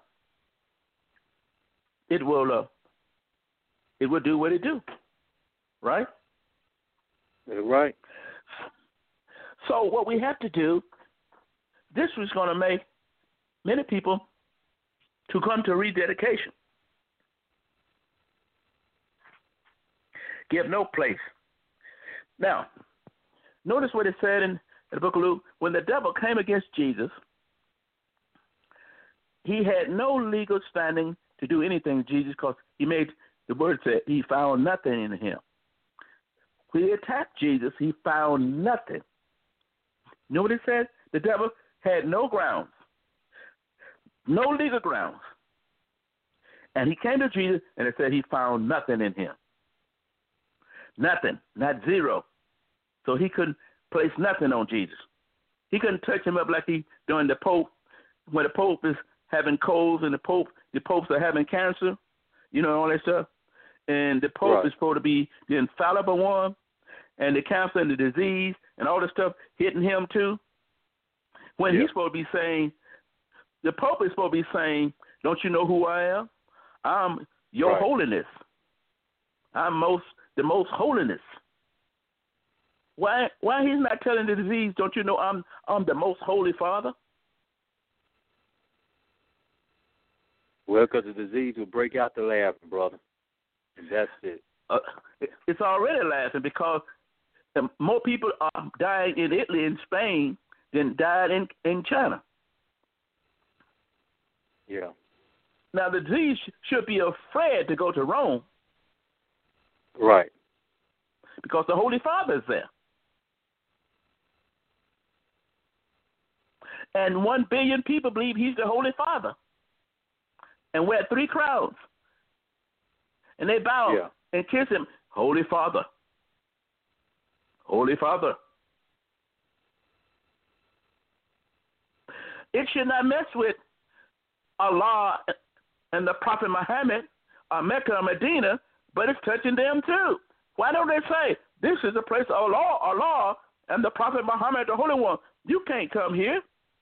it will, uh, it will do what it do, right? Right. So what we have to do, this was going to make many people to come to rededication. Give no place. Now, notice what it said in the book of Luke. When the devil came against Jesus, he had no legal standing to do anything to Jesus because he made, the word said, he found nothing in him. When he attacked Jesus, he found nothing. You know what it said? The devil had no grounds, no legal grounds. And he came to Jesus, and it said he found nothing in him. Nothing, not zero. So he couldn't place nothing on Jesus. He couldn't touch him up like he doing the Pope, when the Pope is having colds and the Pope, the Popes are having cancer, you know, all that stuff. And the Pope right. is supposed to be the infallible one, and the cancer and the disease and all this stuff hitting him too. When yeah. he's supposed to be saying, the Pope is supposed to be saying, don't you know who I am? I'm your right. holiness. I'm most the most holiness. Why why he's not telling the disease, don't you know I'm I'm the most holy Father? Well, because the disease will break out the laughing, brother. And that's it. Uh, it's already laughing because more people are dying in Italy and Spain than died in, in China. Yeah. Now, the disease should be afraid to go to Rome. Right. Because the Holy Father is there. And one billion people believe he's the Holy Father. And we're three crowds. And they bow yeah. and kiss him, Holy Father. Holy Father. It should not mess with Allah and the Prophet Muhammad, or Mecca or Medina, but it's touching them too. Why don't they say, this is the place of Allah, Allah and the Prophet Muhammad, the Holy One. You can't come here.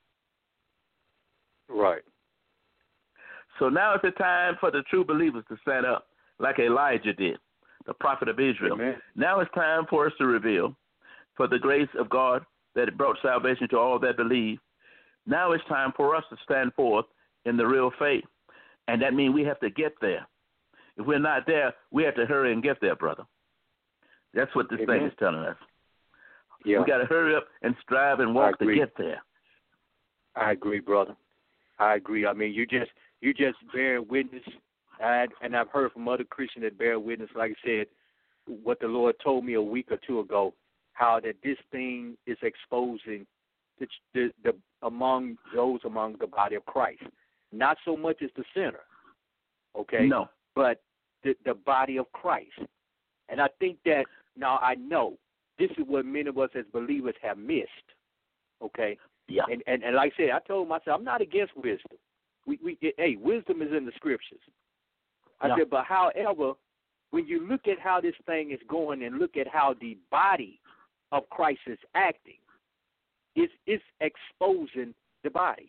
Right. So now it's the time for the true believers to stand up like Elijah did, the prophet of Israel. Amen. Now it's time for us to reveal for the grace of God that brought salvation to all that believe. Now it's time for us to stand forth in the real faith. And that means we have to get there. If we're not there, we have to hurry and get there, brother. That's what this Amen. thing is telling us. Yeah. We got to hurry up and strive and walk to get there. I agree, brother. I agree. I mean, you just you just bear witness, and, and I've heard from other Christians that bear witness, like I said, what the Lord told me a week or two ago, how that this thing is exposing the, the, the among those among the body of Christ. Not so much as the sinner, okay? No. But the, the body of Christ. And I think that, now I know, this is what many of us as believers have missed, okay? Yeah. And, and and like I said, I told myself, I'm not against wisdom. We we hey, wisdom is in the scriptures. I yeah. said, but however, when you look at how this thing is going and look at how the body of Christ is acting, it's it's exposing the body.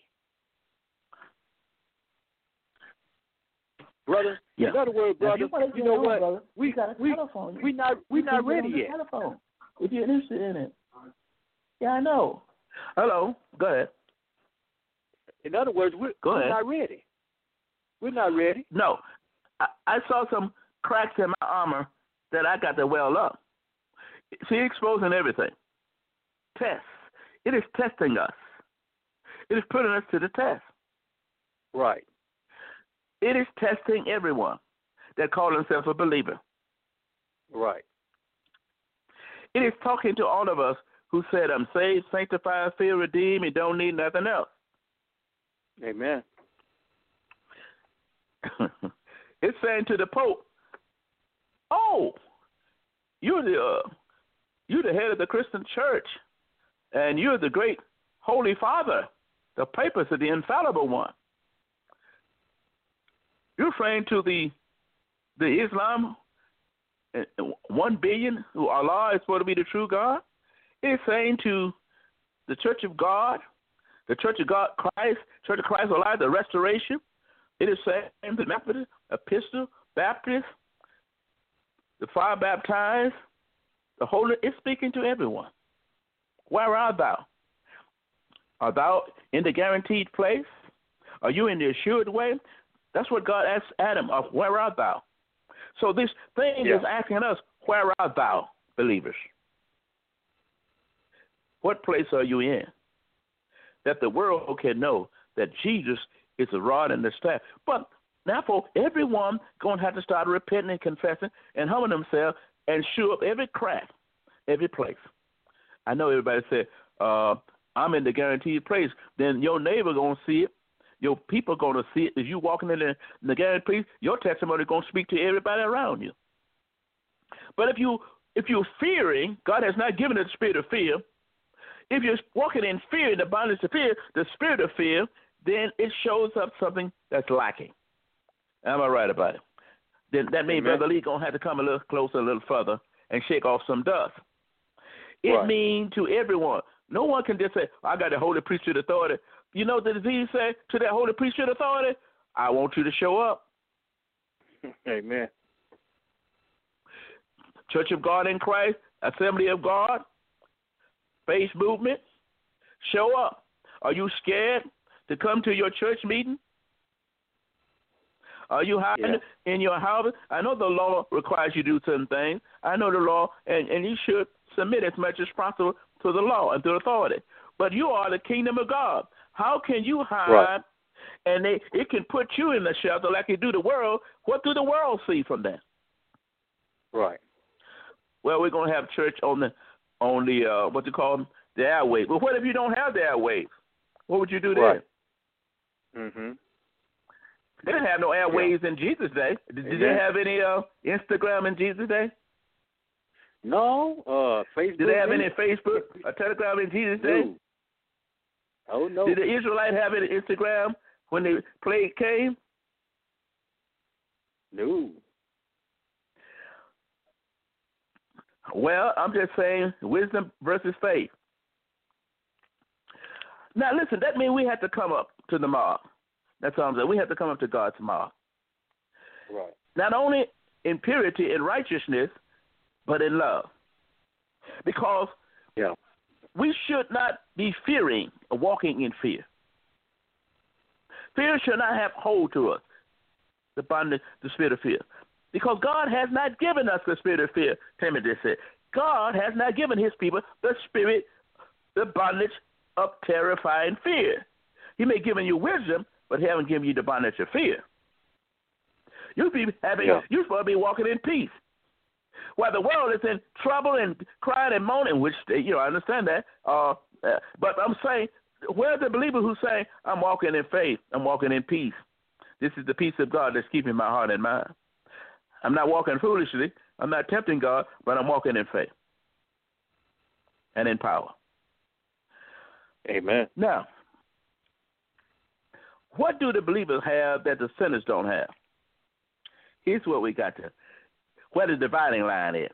Brother, yeah. in other words, brother, you, you know on, what? Brother, we you got a we telephone. we not we you not ready yet. Telephone, if you're interested in it. Yeah, I know. Hello. Go ahead. In other words, we're, Go we're ahead. not ready. We're not ready. No, I, I saw some cracks in my armor that I got to weld up. See, exposing everything. Tests. It is testing us. It is putting us to the test. Right. It is testing everyone that call themselves a believer. Right. It is talking to all of us who said, I'm saved, sanctified, filled, redeemed, and don't need nothing else. Amen. It's saying to the Pope, oh, you're the uh, you're the head of the Christian church, and you're the great Holy Father, the papacy, the infallible one. You're referring to the the Islam, one billion, who Allah is supposed to be the true God. It's saying to the Church of God, the Church of God Christ, Church of Christ alive, the restoration. It is saying the Methodist, Episcopal, Baptist, the fire baptized, the Holy. It's speaking to everyone. Where art thou? Art thou in the guaranteed place? Are you in the assured way? That's what God asked Adam of, where art thou? So this thing yeah. is asking us, where art thou, believers? What place are you in? That the world can know that Jesus is the rod and the staff. But now, for everyone going to have to start repenting and confessing and humbling themselves and show up every crack, every place. I know everybody said, uh, I'm in the guaranteed place. Then your neighbor going to see it. Your people going to see it. If you walking in the, in the guaranteed place, your testimony going to speak to everybody around you. But if you if you're fearing, God has not given us the spirit of fear. If you're walking in fear, in the bondage of fear, the spirit of fear, then it shows up something that's lacking. Am I right about it? Then that means Amen. Brother Lee going to have to come a little closer, a little further, and shake off some dust. It Right. means to everyone. No one can just say, I got the Holy Priesthood authority. You know the disease say to that Holy Priesthood authority, I want you to show up. Amen. Church of God in Christ, Assembly of God, Faith Movement, show up. Are you scared to come to your church meeting? Are you hiding yeah. in your house? I know the law requires you to do certain things. I know the law, and, and you should submit as much as possible to the law and to authority. But you are the kingdom of God. How can you hide? Right. And they, it can put you in the shelter like it do the world. What do the world see from that? Right. Well, we're going to have church on the, on the uh, what you call them, the airwaves. But what if you don't have the airwaves? What would you do right. then? Mm-hmm. They didn't have no airwaves yeah. in Jesus' day. Did, did they have any uh, Instagram in Jesus' day? No. Uh, Facebook. Did they have any Facebook or Telegram in Jesus' day? No. Oh, no. Did the Israelites have any Instagram when the plague came? No. Well, I'm just saying wisdom versus faith. Now, listen, that means we have to come up to the mark. That's all I'm saying. We have to come up to God's mark. Right. Not only in purity and righteousness, but in love. Because yeah. we should not be fearing or walking in fear. Fear should not have hold to us, the bondage, the spirit of fear. Because God has not given us the spirit of fear, Timothy said. God has not given his people the spirit, the bondage of terrifying fear. He may have given you wisdom, but he haven't given you the bondage of fear. You'll be having, yeah. you're supposed to be walking in peace. While the world is in trouble and crying and moaning, which, you know, I understand that. Uh, uh, but I'm saying, where's the believer who's saying, I'm walking in faith, I'm walking in peace. This is the peace of God that's keeping my heart and mind. I'm not walking foolishly. I'm not tempting God, but I'm walking in faith and in power. Amen. Now, what do the believers have that the sinners don't have? Here's what we got to, where the dividing line is.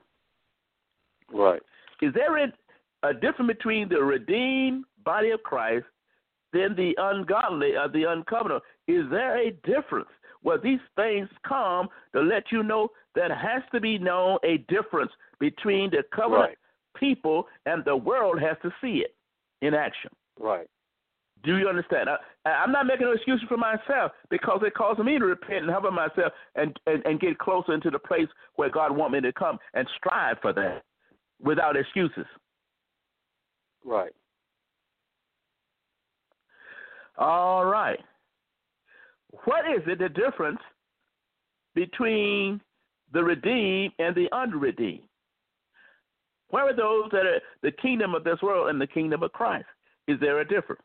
Right. Is there a difference between the redeemed body of Christ than the ungodly or the uncovenant. Is there a difference? Well, these things come to let you know that has to be known a difference between the covenant right. people, and the world has to see it in action. Right. Do you understand? I, I'm not making no excuses for myself because it causes me to repent and humble myself and, and, and get closer into the place where God wants me to come and strive for that without excuses. Right. All right. What is it, the difference between the redeemed and the unredeemed? Where are those that are the kingdom of this world and the kingdom of Christ? Is there a difference?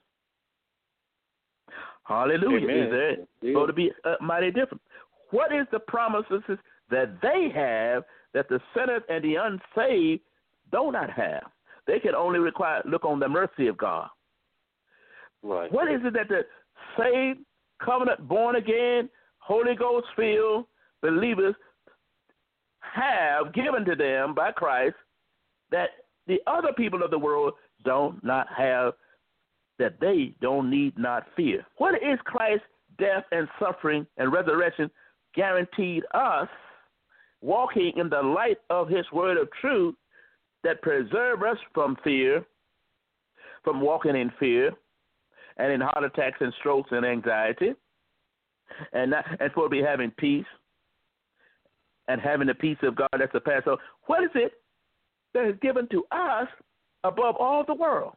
Hallelujah. Amen. Is there yeah. going to be a mighty difference? What is the promises that they have that the sinners and the unsaved do not have? They can only require look on the mercy of God. Right. What is it that the saved, covenant, born again, Holy Ghost filled believers have given to them by Christ that the other people of the world do not have, that they don't need not fear? What is Christ's death and suffering and resurrection guaranteed us, walking in the light of his word of truth that preserve us from fear, from walking in fear, and in heart attacks and strokes and anxiety, and not, and for be having peace and having the peace of God that surpasses all. What is it that is given to us above all the world?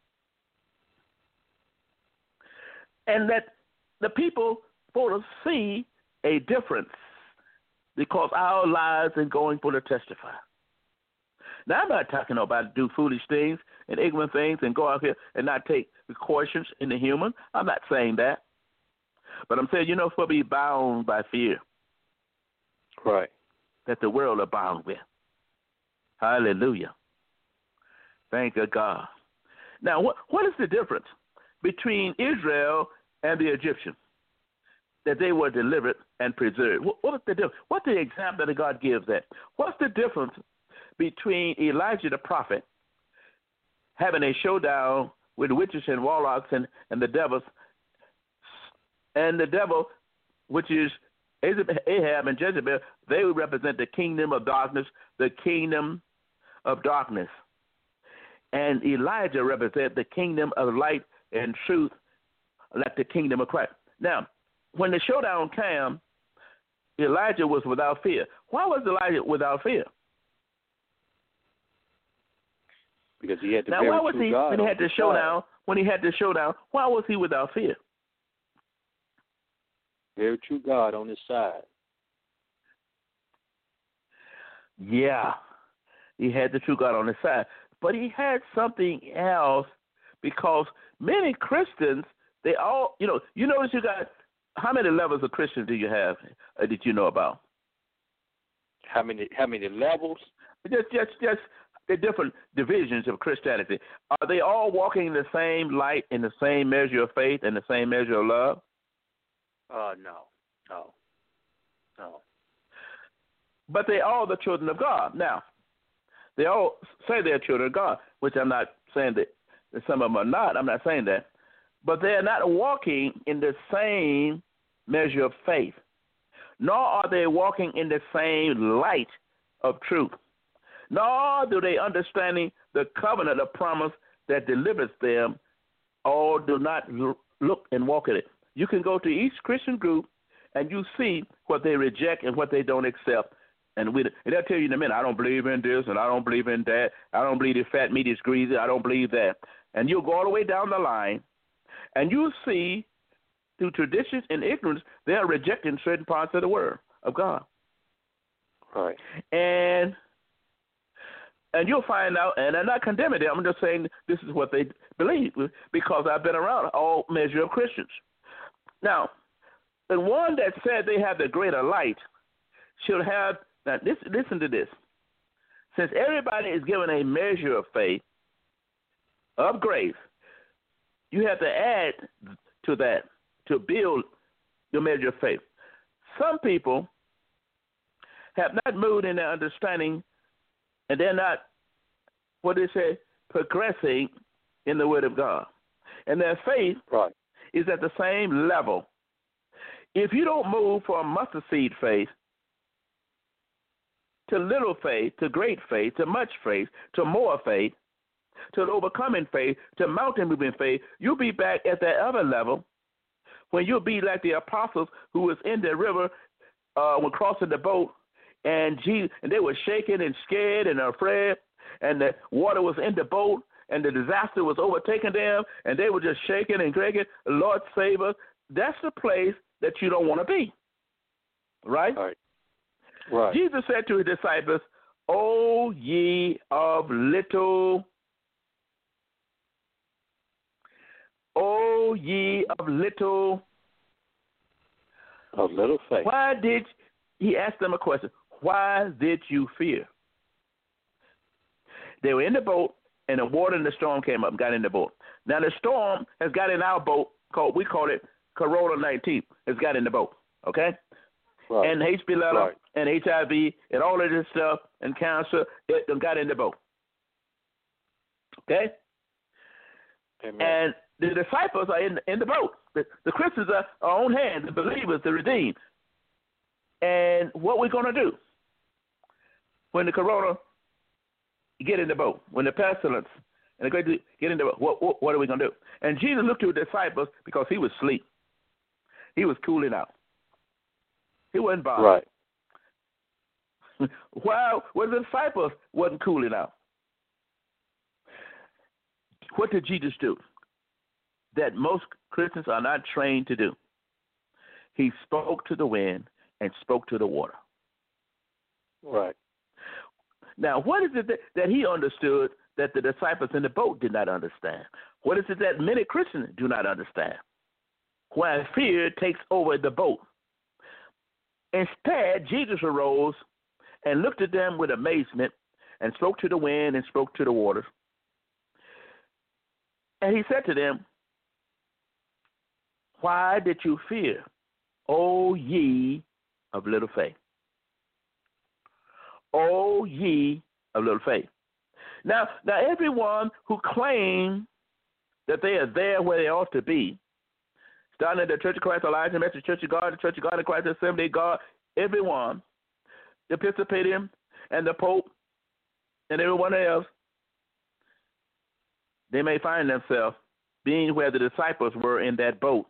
And that the people for to see a difference because our lives are going for to testify. Now, I'm not talking about do foolish things and ignorant things and go out here and not take precautions in the human. I'm not saying that. But I'm saying, you know, for be bound by fear. Right. That the world are bound with. Hallelujah. Thank you, God. Now, what what is the difference between Israel and the Egyptians? That they were delivered and preserved. What, what is the difference? What's the example that God gives that? What's the difference between Elijah the prophet having a showdown with witches and warlocks and, and the devils, and the devil, which is Ahab and Jezebel, they represent the kingdom of darkness, the kingdom of darkness. And Elijah represents the kingdom of light and truth, like the kingdom of Christ. Now, when the showdown came, Elijah was without fear. Why was Elijah without fear? Because he had the now, very why was true he God when he had the his showdown? side. When he had the showdown, why was he without fear? Very true God on his side. Yeah, he had the true God on his side, but he had something else because many Christians, they all, you know, you notice you got how many levels of Christians do you have? Uh, did you know about? How many? How many levels? Just, just, just the different divisions of Christianity. Are they all walking in the same light, in the same measure of faith, and the same measure of love? Uh, no, no, no. But they all the children of God. Now, they all say they're children of God, which I'm not saying that, that some of them are not. I'm not saying that. But they're not walking in the same measure of faith, nor are they walking in the same light of truth, nor do they understanding the covenant of promise that delivers them. All do not look and walk in it. You can go to each Christian group and you see what they reject and what they don't accept. And, we, and they'll tell you in a minute, I don't believe in this and I don't believe in that. I don't believe the fat meat is greasy. I don't believe that. And you'll go all the way down the line and you'll see through traditions and ignorance, they are rejecting certain parts of the word of God. Right. And and you'll find out, and I'm not condemning them, I'm just saying this is what they believe because I've been around all measure of Christians. Now, the one that said they have the greater light should have, now this, listen to this. Since everybody is given a measure of faith, of grace, you have to add to that to build your measure of faith. Some people have not moved in their understanding, and they're not, what they say, progressing in the Word of God. and their faith right. is at the same level. If you don't move from mustard seed faith to little faith, to great faith, to much faith, to more faith, to overcoming faith, to mountain moving faith, you'll be back at that other level when you'll be like the apostles who was in the river uh, when crossing the boat, and Jesus, and they were shaking and scared and afraid, and the water was in the boat, and the disaster was overtaking them, and they were just shaking and shaking. Lord, save us. That's the place that you don't want to be, right? Right. Right. Jesus said to his disciples, O ye of little, O ye of little, of little faith. Why did, he asked them a question, why did you fear? They were in the boat, and the water and the storm came up and got in the boat. Now the storm has got in our boat, called, we call it Corona nineteen, has got in the boat, okay? Right. And H P V right. and H I V and all of this stuff and cancer, it got in the boat. Okay? Amen. And the disciples are in, in the boat. The, the Christians are, are on hand, the believers, the redeemed. And what we're going to do when the corona get in the boat, when the pestilence and the great get in the boat, what, what, what are we going to do? And Jesus looked to the disciples because he was asleep. He was cooling out. He wasn't bothered. Right. While well, the disciples wasn't cooling out. What did Jesus do that most Christians are not trained to do? He spoke to the wind and spoke to the water. Right. Now, what is it that, that he understood that the disciples in the boat did not understand? What is it that many Christians do not understand? Why fear takes over the boat. Instead, Jesus arose and looked at them with amazement and spoke to the wind and spoke to the waters. And he said to them, why did you fear, O ye of little faith? O ye of little faith. Now, now everyone who claims that they are there where they ought to be, starting at the Church of Christ Elijah, Methodist Church of God, the Church of God in Christ Assembly of God, everyone, the Episcopalian and the Pope and everyone else, they may find themselves being where the disciples were in that boat,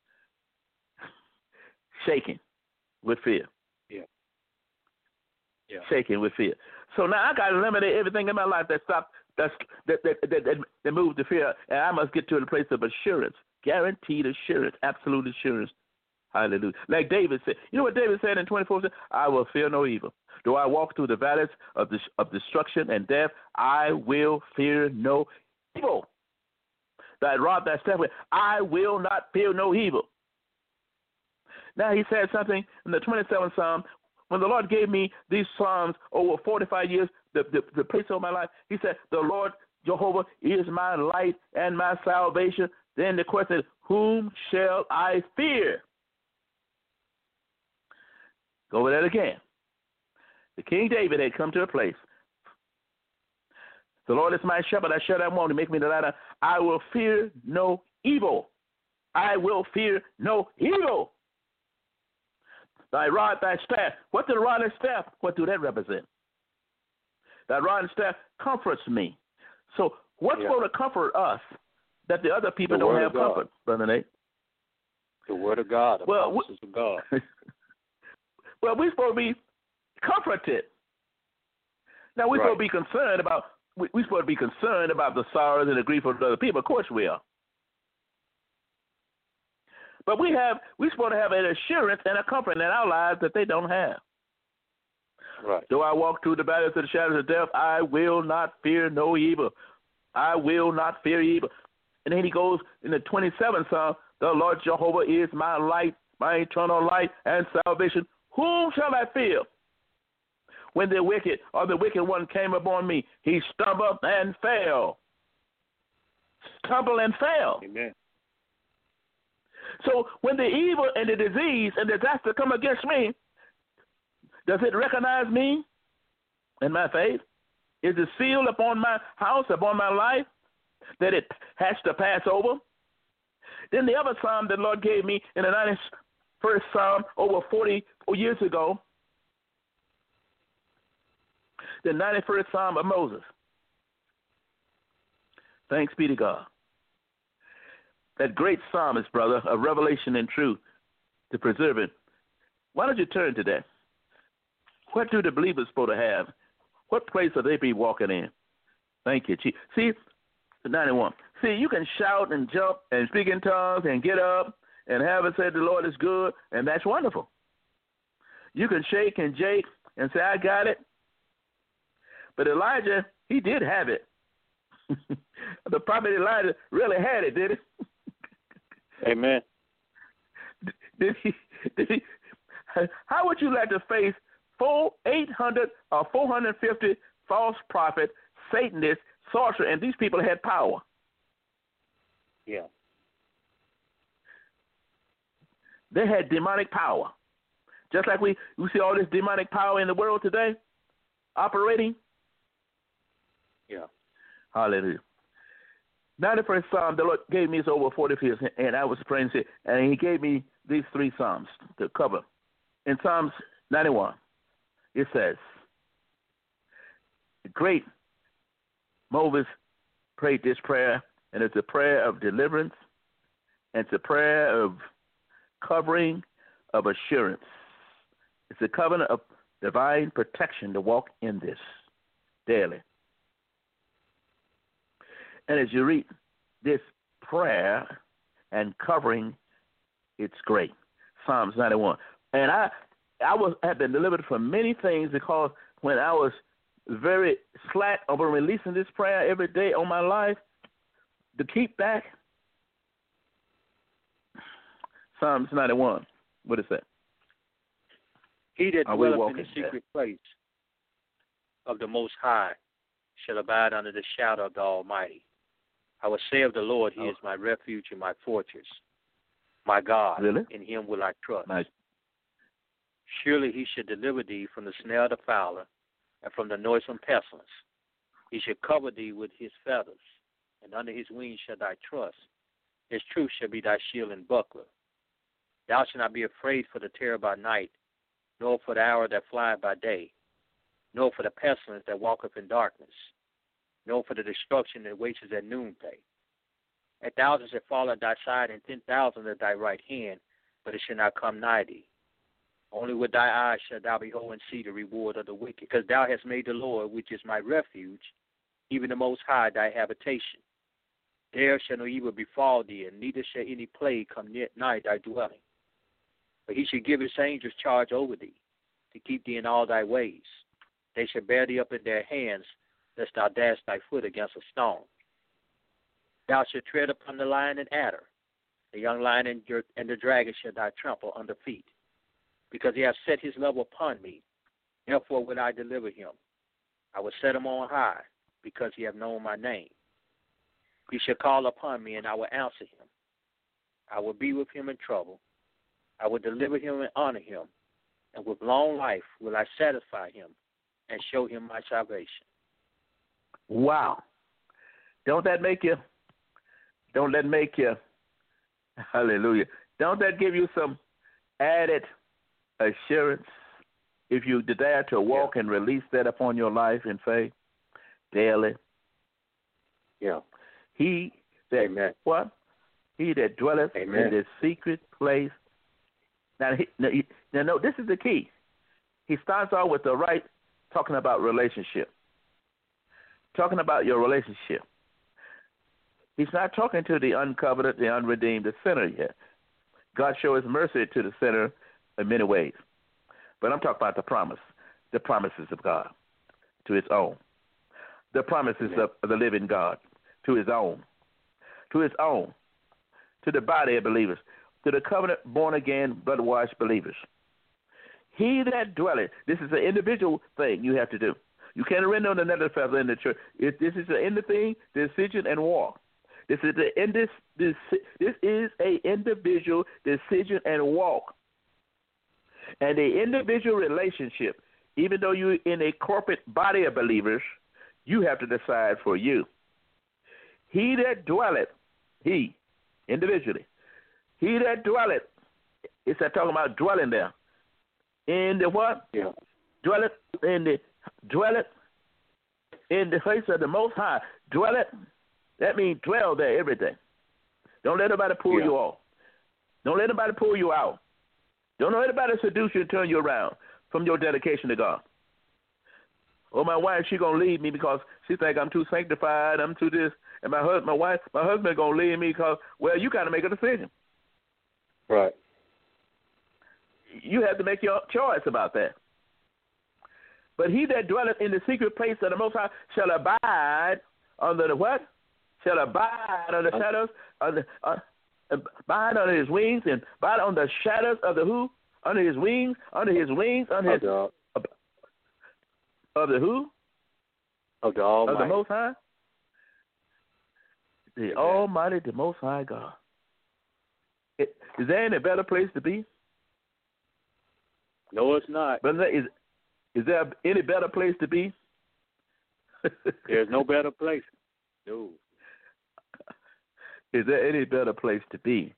shaking with fear. Yeah. Yeah. Shaking with fear. So now I got to eliminate everything in my life that stopped, that's, that, that, that, that, that moved to fear, and I must get to the place of assurance. Guaranteed assurance, absolute assurance. Hallelujah. Like David said, you know what David said in twenty-four? I will fear no evil. Though I walk through the valleys of, this, of destruction and death, I will fear no evil. That rod, that staff, I will not fear no evil. Now he said something in the twenty-seventh Psalm. When the Lord gave me these Psalms over forty-five years, the, the, the place of my life, he said, the Lord Jehovah is my light and my salvation. Then the question is, whom shall I fear? Go over that again. The King David had come to a place. The Lord is my shepherd, I shall not want to make me the light. I will fear no evil. I will fear no evil. Thy rod, thy staff. What do the rod and staff, what do that represent? Thy rod and staff comforts me. So what's yeah. going to comfort us that the other people the don't have comfort, Brother Nate? The word of God, the well, promises of God. Well, we're supposed to be comforted. Now, we're right. supposed to be concerned about, we, we're supposed to be concerned about the sorrows and the grief of other people. Of course we are. But we have, we're supposed to have an assurance and a comfort in our lives that they don't have. Right. Though I walk through the valleys of the shadows of death, I will not fear no evil. I will not fear evil. And then he goes in the twenty-seventh Psalm, the Lord Jehovah is my light, my eternal light and salvation. Whom shall I fear? When the wicked or the wicked one came upon me, he stumbled and fell. Stumbled and fell. Amen. So when the evil and the disease and disaster come against me, does it recognize me and my faith? Is it sealed upon my house, upon my life, that it has to pass over? Then the other psalm the Lord gave me in the ninety-first Psalm over forty years ago, the ninety-first Psalm of Moses. Thanks be to God. That great psalmist, brother, of revelation and truth to preserve it. Why don't you turn to that? What do the believers supposed to have? What place are they be walking in? Thank you, Chief. See, ninety-one. See, you can shout and jump and speak in tongues and get up and have it say the Lord is good, and that's wonderful. You can shake and jake and say, I got it. But Elijah, he did have it. The prophet Elijah really had it, did he? Amen. Did he, did he? How would you like to face four, eight hundred or four hundred fifty false prophets, Satanists, sorcerers, and these people had power? Yeah. They had demonic power. Just like we, we see all this demonic power in the world today operating. Yeah. Hallelujah. ninety-first Psalm, the Lord gave me, it's over forty years, and I was praying, and he gave me these three Psalms to cover. In Psalms ninety-one, it says, the great Moses prayed this prayer, and it's a prayer of deliverance, and it's a prayer of covering, of assurance. It's a covenant of divine protection to walk in this daily. And as you read this prayer and covering, it's great. Psalms ninety-one. And I I was have been delivered from many things because when I was very slack over releasing this prayer every day on my life, to keep back, Psalms ninety-one. What is that? He that Are we dwelleth in walking the secret there? place of the Most High shall abide under the shadow of the Almighty. I will say of the Lord, He Oh. is my refuge and my fortress, my God. Really? In Him will I trust. Nice. Surely He shall deliver thee from the snare of the fowler and from the noisome pestilence. He shall cover thee with His feathers, and under His wings shall thy trust. His truth shall be thy shield and buckler. Thou shalt not be afraid for the terror by night, nor for the hour that flieth by day, nor for the pestilence that walketh in darkness, nor for the destruction that waits at noonday. A thousand shall fall at thy side, and ten thousand at thy right hand, but it shall not come nigh thee. Only with thy eyes shalt thou behold and see the reward of the wicked, because thou hast made the Lord, which is my refuge, even the Most High, thy habitation. There shall no evil befall thee, and neither shall any plague come near nigh thy dwelling. But He shall give His angels charge over thee, to keep thee in all thy ways. They shall bear thee up in their hands, lest thou dash thy foot against a stone. Thou shalt tread upon the lion and adder, the young lion and, and the dragon shall thou trample under feet. Because He hath set His love upon me, therefore will I deliver him. I will set him on high, because he hath known my name. He shall call upon me, and I will answer him. I will be with him in trouble. I will deliver him and honor him, and with long life will I satisfy him and show him my salvation. Wow. Don't that make you, don't that make you, hallelujah, don't that give you some added assurance if you desire to walk yeah. and release that upon your life in faith daily? Yeah. He that, Amen. what? He that dwelleth Amen. in the secret place. Now, he, now, he, now, no, this is the key. He starts off with the right, talking about relationship. Talking about your relationship. He's not talking to the uncovered, the unredeemed, the sinner yet. God shows mercy to the sinner in many ways. But I'm talking about the promise, the promises of God to His own. The promises yeah. of the living God to His own. To His own. To the body of believers. To the covenant, born-again, blood-washed believers. He that dwelleth, this is an individual thing you have to do. You can't render on another feather in the church. It, this is an end thing, decision, and walk. This is the end. This, this this is a individual decision and walk, and the individual relationship. Even though you're in a corporate body of believers, you have to decide for you. He that dwelleth, he individually He that dwelleth, it's that talking about dwelling there. In the what? Yeah. Dwelleth in the dwelleth in the face of the Most High. Dwelleth, that means dwell there every day. Don't let nobody pull yeah. you off. Don't let nobody pull you out. Don't let anybody seduce you and turn you around from your dedication to God. Oh, my wife, she gonna leave me because she think I'm too sanctified. I'm too this, and my husband, my wife, my husband gonna leave me because well, you gotta make a decision. Right. You have to make your choice about that. But he that dwelleth in the secret place of the Most High shall abide under the what? Shall abide under the shadows, under, uh, abide under his wings, and abide under the shadows of the who? Under his wings, under his wings, under his of uh, of the who? Of the Almighty. Of the Most High. The Amen. Almighty, the Most High God. It, is there any better place to be? No, it's not. But is is there any better place to be? There's no better place. No. Is there any better place to be?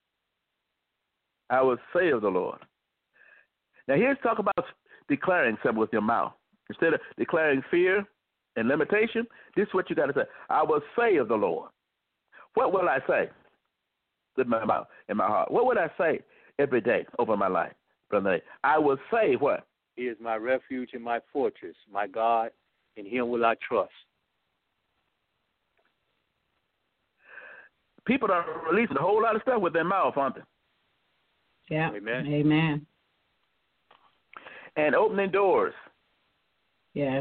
I will say of the Lord. Now here's talk about declaring something with your mouth. Instead of declaring fear and limitation, this is what you got to say. I will say of the Lord. What will I say with my mouth and my heart? What would I say every day over my life, Brother Nate? I will say what? He is my refuge and my fortress, my God, in him will I trust. People are releasing a whole lot of stuff with their mouth, aren't they? Yeah. Amen. Amen. And opening doors. Yes.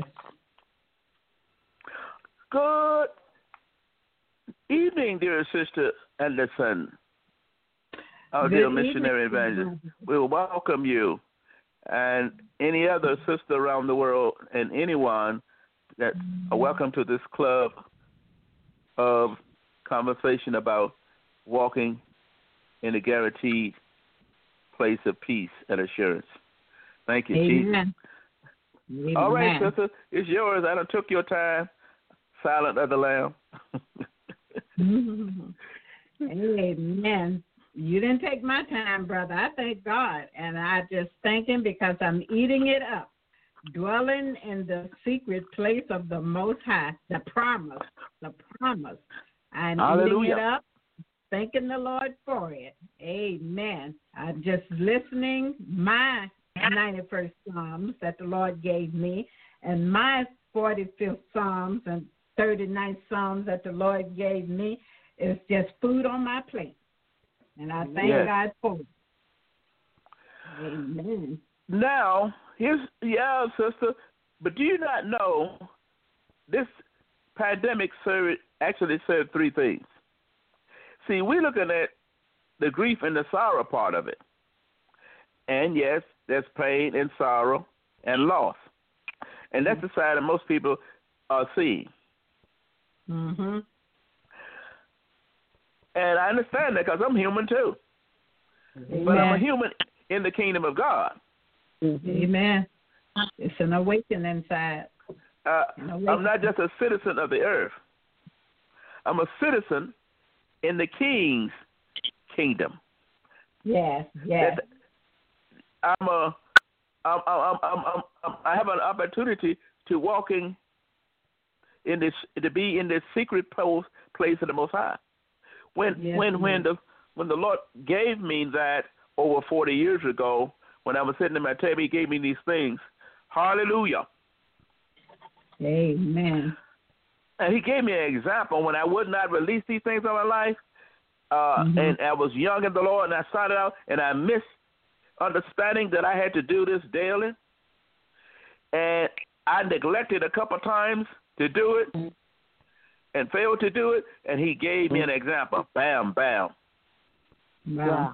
Good evening, dear Sister Anderson, our Good dear evening. missionary evangelist. We will welcome you and any other sister around the world and anyone that are welcome to this club of conversation about walking in a guaranteed place of peace and assurance. Thank you, Amen. Jesus. Amen. All right, sister, it's yours. I done took your time. Silent of the Lamb. Amen. You didn't take my time, brother. I thank God, and I just thank him because I'm eating it up, dwelling in the secret place of the Most High, the promise, the promise. I'm Hallelujah. eating it up, thanking the Lord for it. Amen. I'm just listening my ninety-first Psalms that the Lord gave me, and my forty-fifth Psalms and thirty-ninth Psalms that the Lord gave me. Is just food on my plate. And I thank yes. God for it. Amen. Now, here's, yeah, sister, but do you not know this pandemic served, actually served three things? See, we're looking at the grief and the sorrow part of it. And yes, there's pain and sorrow and loss. And that's the side that most people are seeing. Mm-hmm. And I understand that because I'm human too. Amen. But I'm a human in the kingdom of God. Amen. It's an awakening inside. Uh, An awakening. I'm not just a citizen of the earth. I'm a citizen in the King's kingdom. Yes, yes. That I'm a, I'm, I'm, I'm, I'm, I'm, I have an opportunity to walk in, in this, to be in this secret post place of the Most High. When, yes, when, yes. when the, when the Lord gave me that over forty years ago, when I was sitting in my table, He gave me these things. Hallelujah. Amen. And He gave me an example when I would not release these things in my life. Uh, mm-hmm. And I was young in the Lord, and I started out, and I missed understanding that I had to do this daily. And I neglected a couple times to do it and failed to do it, and He gave me an example. Bam, bam. Wow.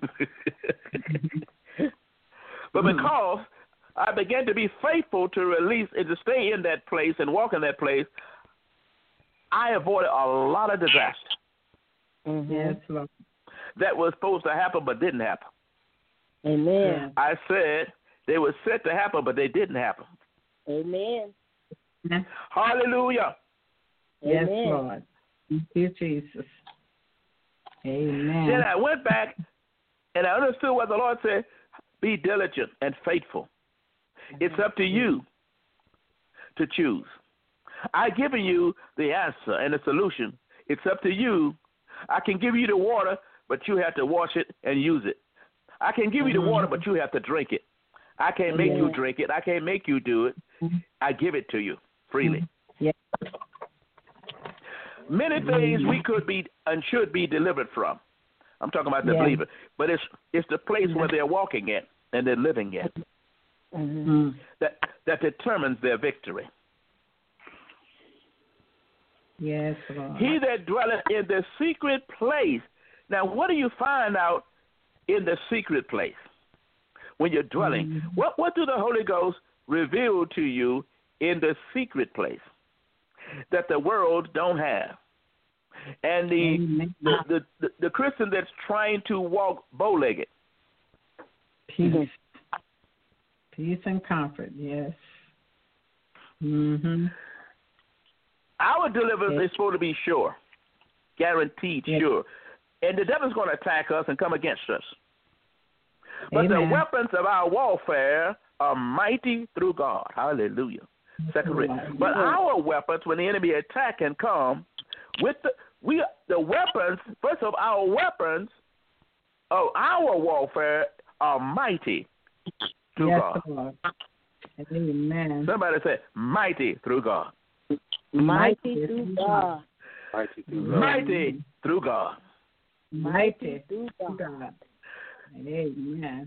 But because I began to be faithful to release and to stay in that place and walk in that place, I avoided a lot of disaster. Mm-hmm. Yes, Lord. That was supposed to happen but didn't happen. Amen. I said they were set to happen but they didn't happen. Amen. Hallelujah. Yes, Amen. Lord. Thank you, Jesus. Amen. Then I went back And I understood what the Lord said, be diligent and faithful. It's up to you to choose. I've given you the answer and the solution. It's up to you. I can give you the water, but you have to wash it and use it. I can give you the water, but you have to drink it. I can't make yeah. you drink it. I can't make you do it. I give it to you freely. Yeah. Many things we could be and should be delivered from. I'm talking about the yeah. believer. But it's it's the place where they're walking at and they're living at mm-hmm. that, that determines their victory. Yes, Lord. He that dwelleth in the secret place. Now, what do you find out in the secret place when you're dwelling? Mm-hmm. What what do the Holy Ghost reveal to you in the secret place that the world don't have? And the the, the, the, the Christian that's trying to walk bow-legged. Peace. Peace and comfort, yes. Mm-hmm. Our deliverance yes. is supposed to be sure, guaranteed yes. sure. And the devil's going to attack us and come against us. But Amen. The weapons of our warfare are mighty through God. Hallelujah. Second reading. But our weapons, when the enemy attack and come, with the we the weapons, first of all, our weapons of our warfare are mighty through yes, God. Lord. Amen. Somebody say, mighty through God. Mighty through God. Mighty through God. Mighty through God. Mighty through God. Amen.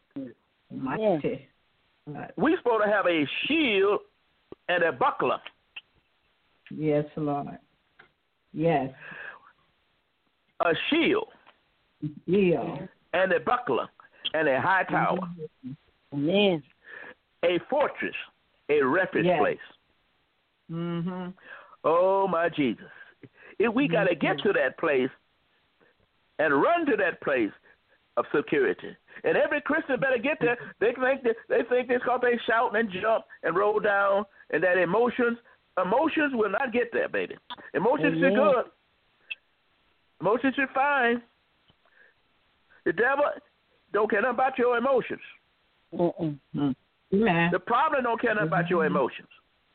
Mighty. We're supposed to have a shield and a buckler. Yes, Lord. Yes. A shield. Shield. And a buckler and a high tower. Amen. A fortress, a refuge yes. place. Mm-hmm. Oh, my Jesus. If we got to get to that place and run to that place of security. And every Christian better get there. They think that, they think this because they shout and jump and roll down, and that emotions, emotions will not get there, baby. Emotions Amen. Are good. Emotions are fine. The devil don't care nothing about your emotions. Mm-mm. Amen. The problem don't care nothing about your emotions.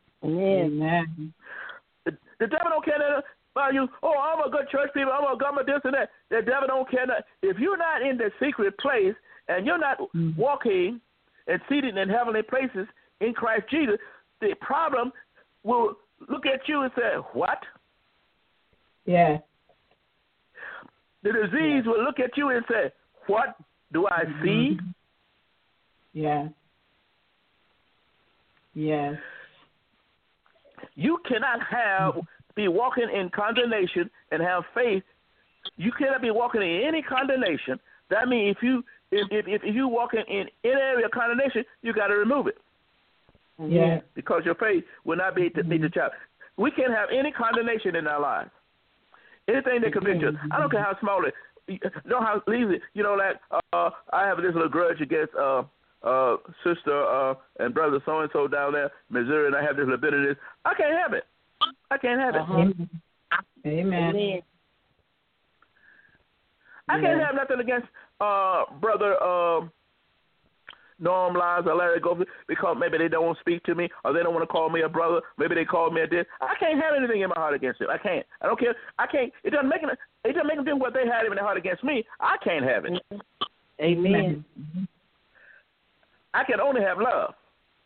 Amen. The, the devil don't care nothing about you. Oh, I'm a good church people. I'm a government this and that. The devil don't care nothing. If you're not in the secret place and you're not mm-hmm. walking and seated in heavenly places in Christ Jesus, the problem will look at you and say, what? Yeah. The disease yeah. will look at you and say, what do I mm-hmm. see? Yeah. Yes. You cannot have be walking in condemnation and have faith. You cannot be walking in any condemnation. That means if you if if, if you walking in any area of condemnation, you got to remove it. Yeah. Because your faith will not be to meet the child. We can't have any condemnation in our lives. Anything that convicts us. I don't care how small it. You know how easy. You know like uh, I have this little grudge against. Uh, Uh, sister uh, and brother so and so down there, Missouri, and I have this little bit of this. I can't have it. I can't have it. Uh-huh. Amen. Amen. I can't yeah. have nothing against uh, brother uh, Norm Lyons or Larry Goffey because maybe they don't want to speak to me or they don't want to call me a brother. Maybe they call me a this. I can't have anything in my heart against them. I can't. I don't care. I can't. It doesn't make it. It doesn't make them do what they had in their heart against me. I can't have it. Amen. I can only have love.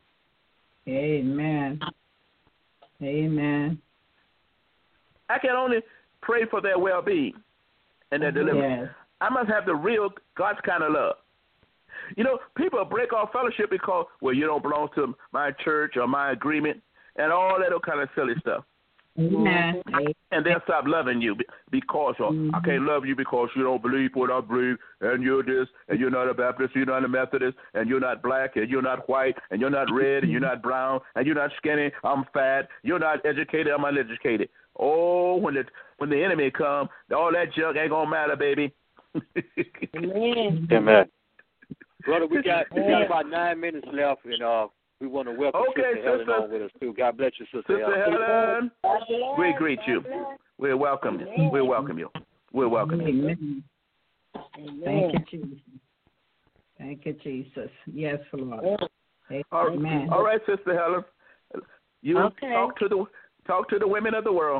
Amen. Amen. I can only pray for their well-being and their deliverance. Yes. I must have the real God's kind of love. You know, people break off fellowship because, well, you don't belong to my church or my agreement and all that kind of silly stuff. Amen. And they'll stop loving you because of, mm-hmm. I can't love you because you don't believe what I believe, and you're this, and you're not a Baptist, you're not a Methodist, and you're not black, and you're not white, and you're not red, and you're not brown, and you're not skinny, I'm fat, you're not educated, I'm uneducated. Oh, when the when the enemy come, all that junk ain't gonna matter, baby. Amen. Amen. Brother, we got we got about nine minutes left, and uh. We want to welcome okay, Sister, sister Helen on with us, too. God bless you, Sister, Sister Helen. Helen. We greet you. We welcome you. We welcome you. We welcome you. Amen. Thank you, Jesus. Thank you, Jesus. Yes, Lord. Yeah. All, Amen. all right, Sister Helen. You Okay. talk to the talk to the women of the world.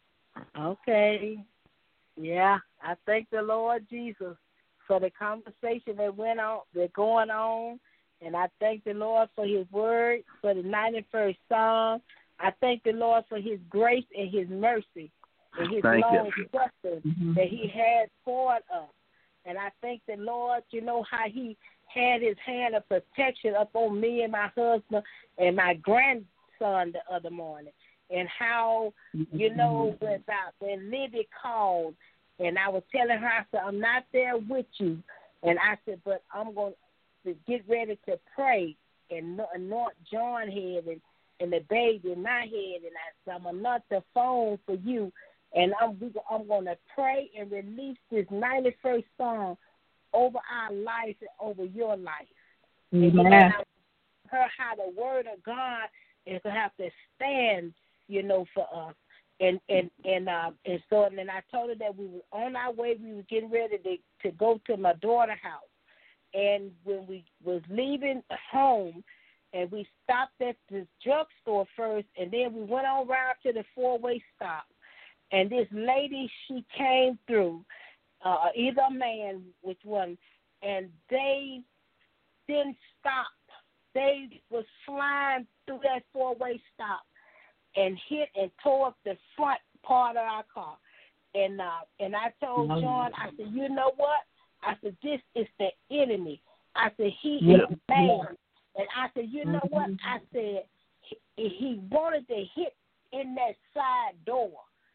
Okay. Yeah, I thank the Lord Jesus for the conversation that went on, that going on, and I thank the Lord for His word, for the ninety-first Psalm. I thank the Lord for His grace and His mercy and His Thank long you. suffering Mhm. that He has toward us. And I thank the Lord, you know, how He had His hand of protection upon me and my husband and my grandson the other morning. And how, you know, when, I, when Libby called and I was telling her, I said, I'm not there with you. And I said, but I'm going to get ready to pray and anoint John's head and, and the baby in my head. And I said, I'm going to anoint the phone for you. And I'm, I'm going to pray and release this ninety-first Psalm over our life and over your life. And you know, I heard how the word of God is to have to stand, you know, for us. And and and uh, and so and then I told her that we were on our way. We were getting ready to to go to my daughter's house. And when we was leaving home, and we stopped at the drugstore first, and then we went on around to the four-way stop. And this lady, she came through, uh, either a man, which one, and they didn't stop. They was flying through that four-way stop and hit and tore up the front part of our car. And uh, and I told John, I said, you know what? I said, this is the enemy. I said, he Yeah. is mad. And I said, you know what? I said, he, he wanted to hit in that side door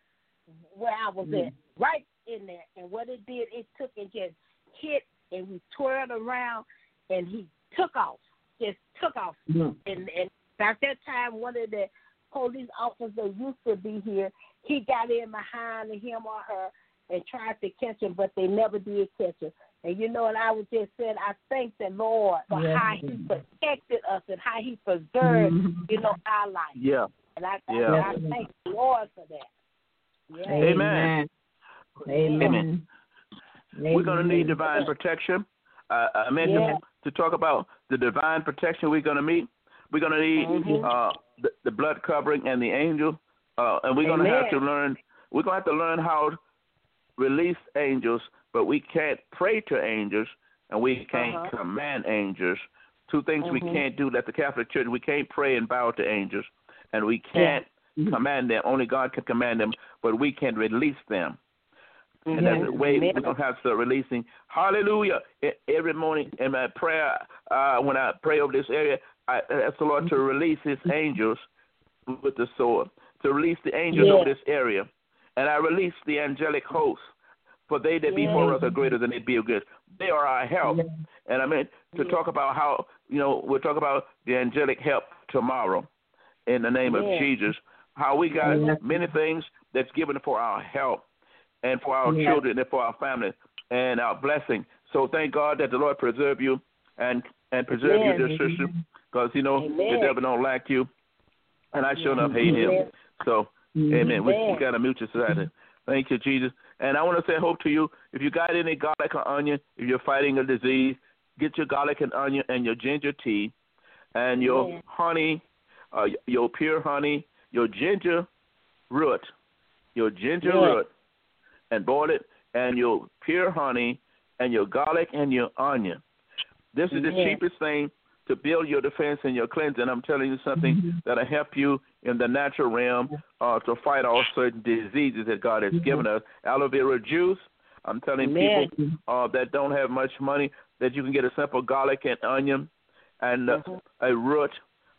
where I was at, right in there. And what it did, it took and just hit, and we twirled around, and he took off, just took off. Mm-hmm. And, and at that time, one of the police officers used to be here. He got in behind him or her and tried to catch him, but they never did catch him. And you know, and I was just saying, I thank the Lord for yes. how He protected us and how He preserved, mm-hmm. you know, our life. Yeah. And I, Yeah. I, I thank the Lord for that. Yeah. Amen. Amen. Amen. We're going to need divine protection. Uh, I mentioned Yeah. to talk about the divine protection we're going to meet. We're going to need Mhm. uh, the, the blood covering and the angel, uh, and we're going to have to learn. We're going to have to learn how to release angels, but we can't pray to angels, and we can't Uh-huh. command angels. Two things we Mhm. can't do. That the Catholic Church, we can't pray and bow to angels, and we can't Yeah. command them. Only God can command them, but we can release them. And Mhm. that's the way Amen. we're going to have to start releasing. Hallelujah. E- Every morning in my prayer, uh, when I pray over this area, I ask the Lord to release His angels with the sword, to release the angels Yeah. over this area. And I release the angelic hosts, for they that be Yeah. for us are greater than they be against. They are our help. Yeah. And I mean, to Yeah. talk about how, you know, we'll talk about the angelic help tomorrow in the name Yeah. of Jesus, how we got Yeah. many things that's given for our help and for our Yeah. children and for our family and our blessing. So thank God that the Lord preserve you and, and preserve Amen. you, dear sister, because, you know, Amen. the devil don't like you, and I sure enough hate Amen. him. So, amen. We, we Amen. got to mute your society. Thank you, Jesus. And I want to say hope to you. If you got any garlic or onion, if you're fighting a disease, get your garlic and onion and your ginger tea and your Amen. honey, uh, your pure honey, your ginger root, your ginger Yeah. root, and boil it, and your pure honey, and your garlic and your onion. This is the Yeah. cheapest thing to build your defense and your cleansing. I'm telling you something Mhm. that'll help you in the natural realm uh, to fight all certain diseases that God has Mhm. given us. Aloe vera juice, I'm telling Amen. people uh, that don't have much money that you can get a simple garlic and onion and uh, Mhm. a root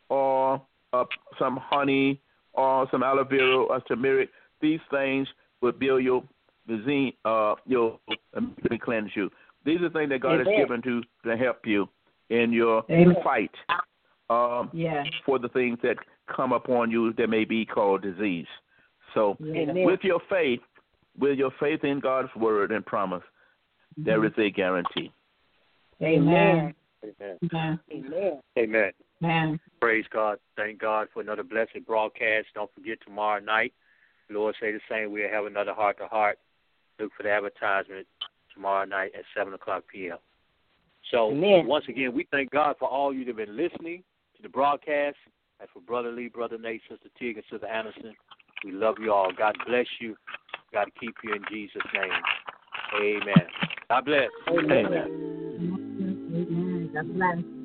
or uh, some honey or some aloe vera or turmeric. These things will build your disease, uh, your um, cleanse you. These are things that God Amen. has given to to help you in your Amen. fight um, Yeah. for the things that come upon you that may be called disease. So, Amen. with your faith, with your faith in God's word and promise, there is a guarantee. Amen. Amen. Amen. Amen. Amen. Amen. Praise God. Thank God for another blessed broadcast. Don't forget tomorrow night. The Lord say the same. We'll have another heart to heart. Look for the advertisement tomorrow night at seven o'clock p.m. So, Amen. once again, we thank God for all you that have been listening to the broadcast. And for Brother Lee, Brother Nate, Sister Teague, and Sister Anderson, we love you all. God bless you. God keep you in Jesus' name. Amen. God bless. Amen. Amen. Amen. God bless.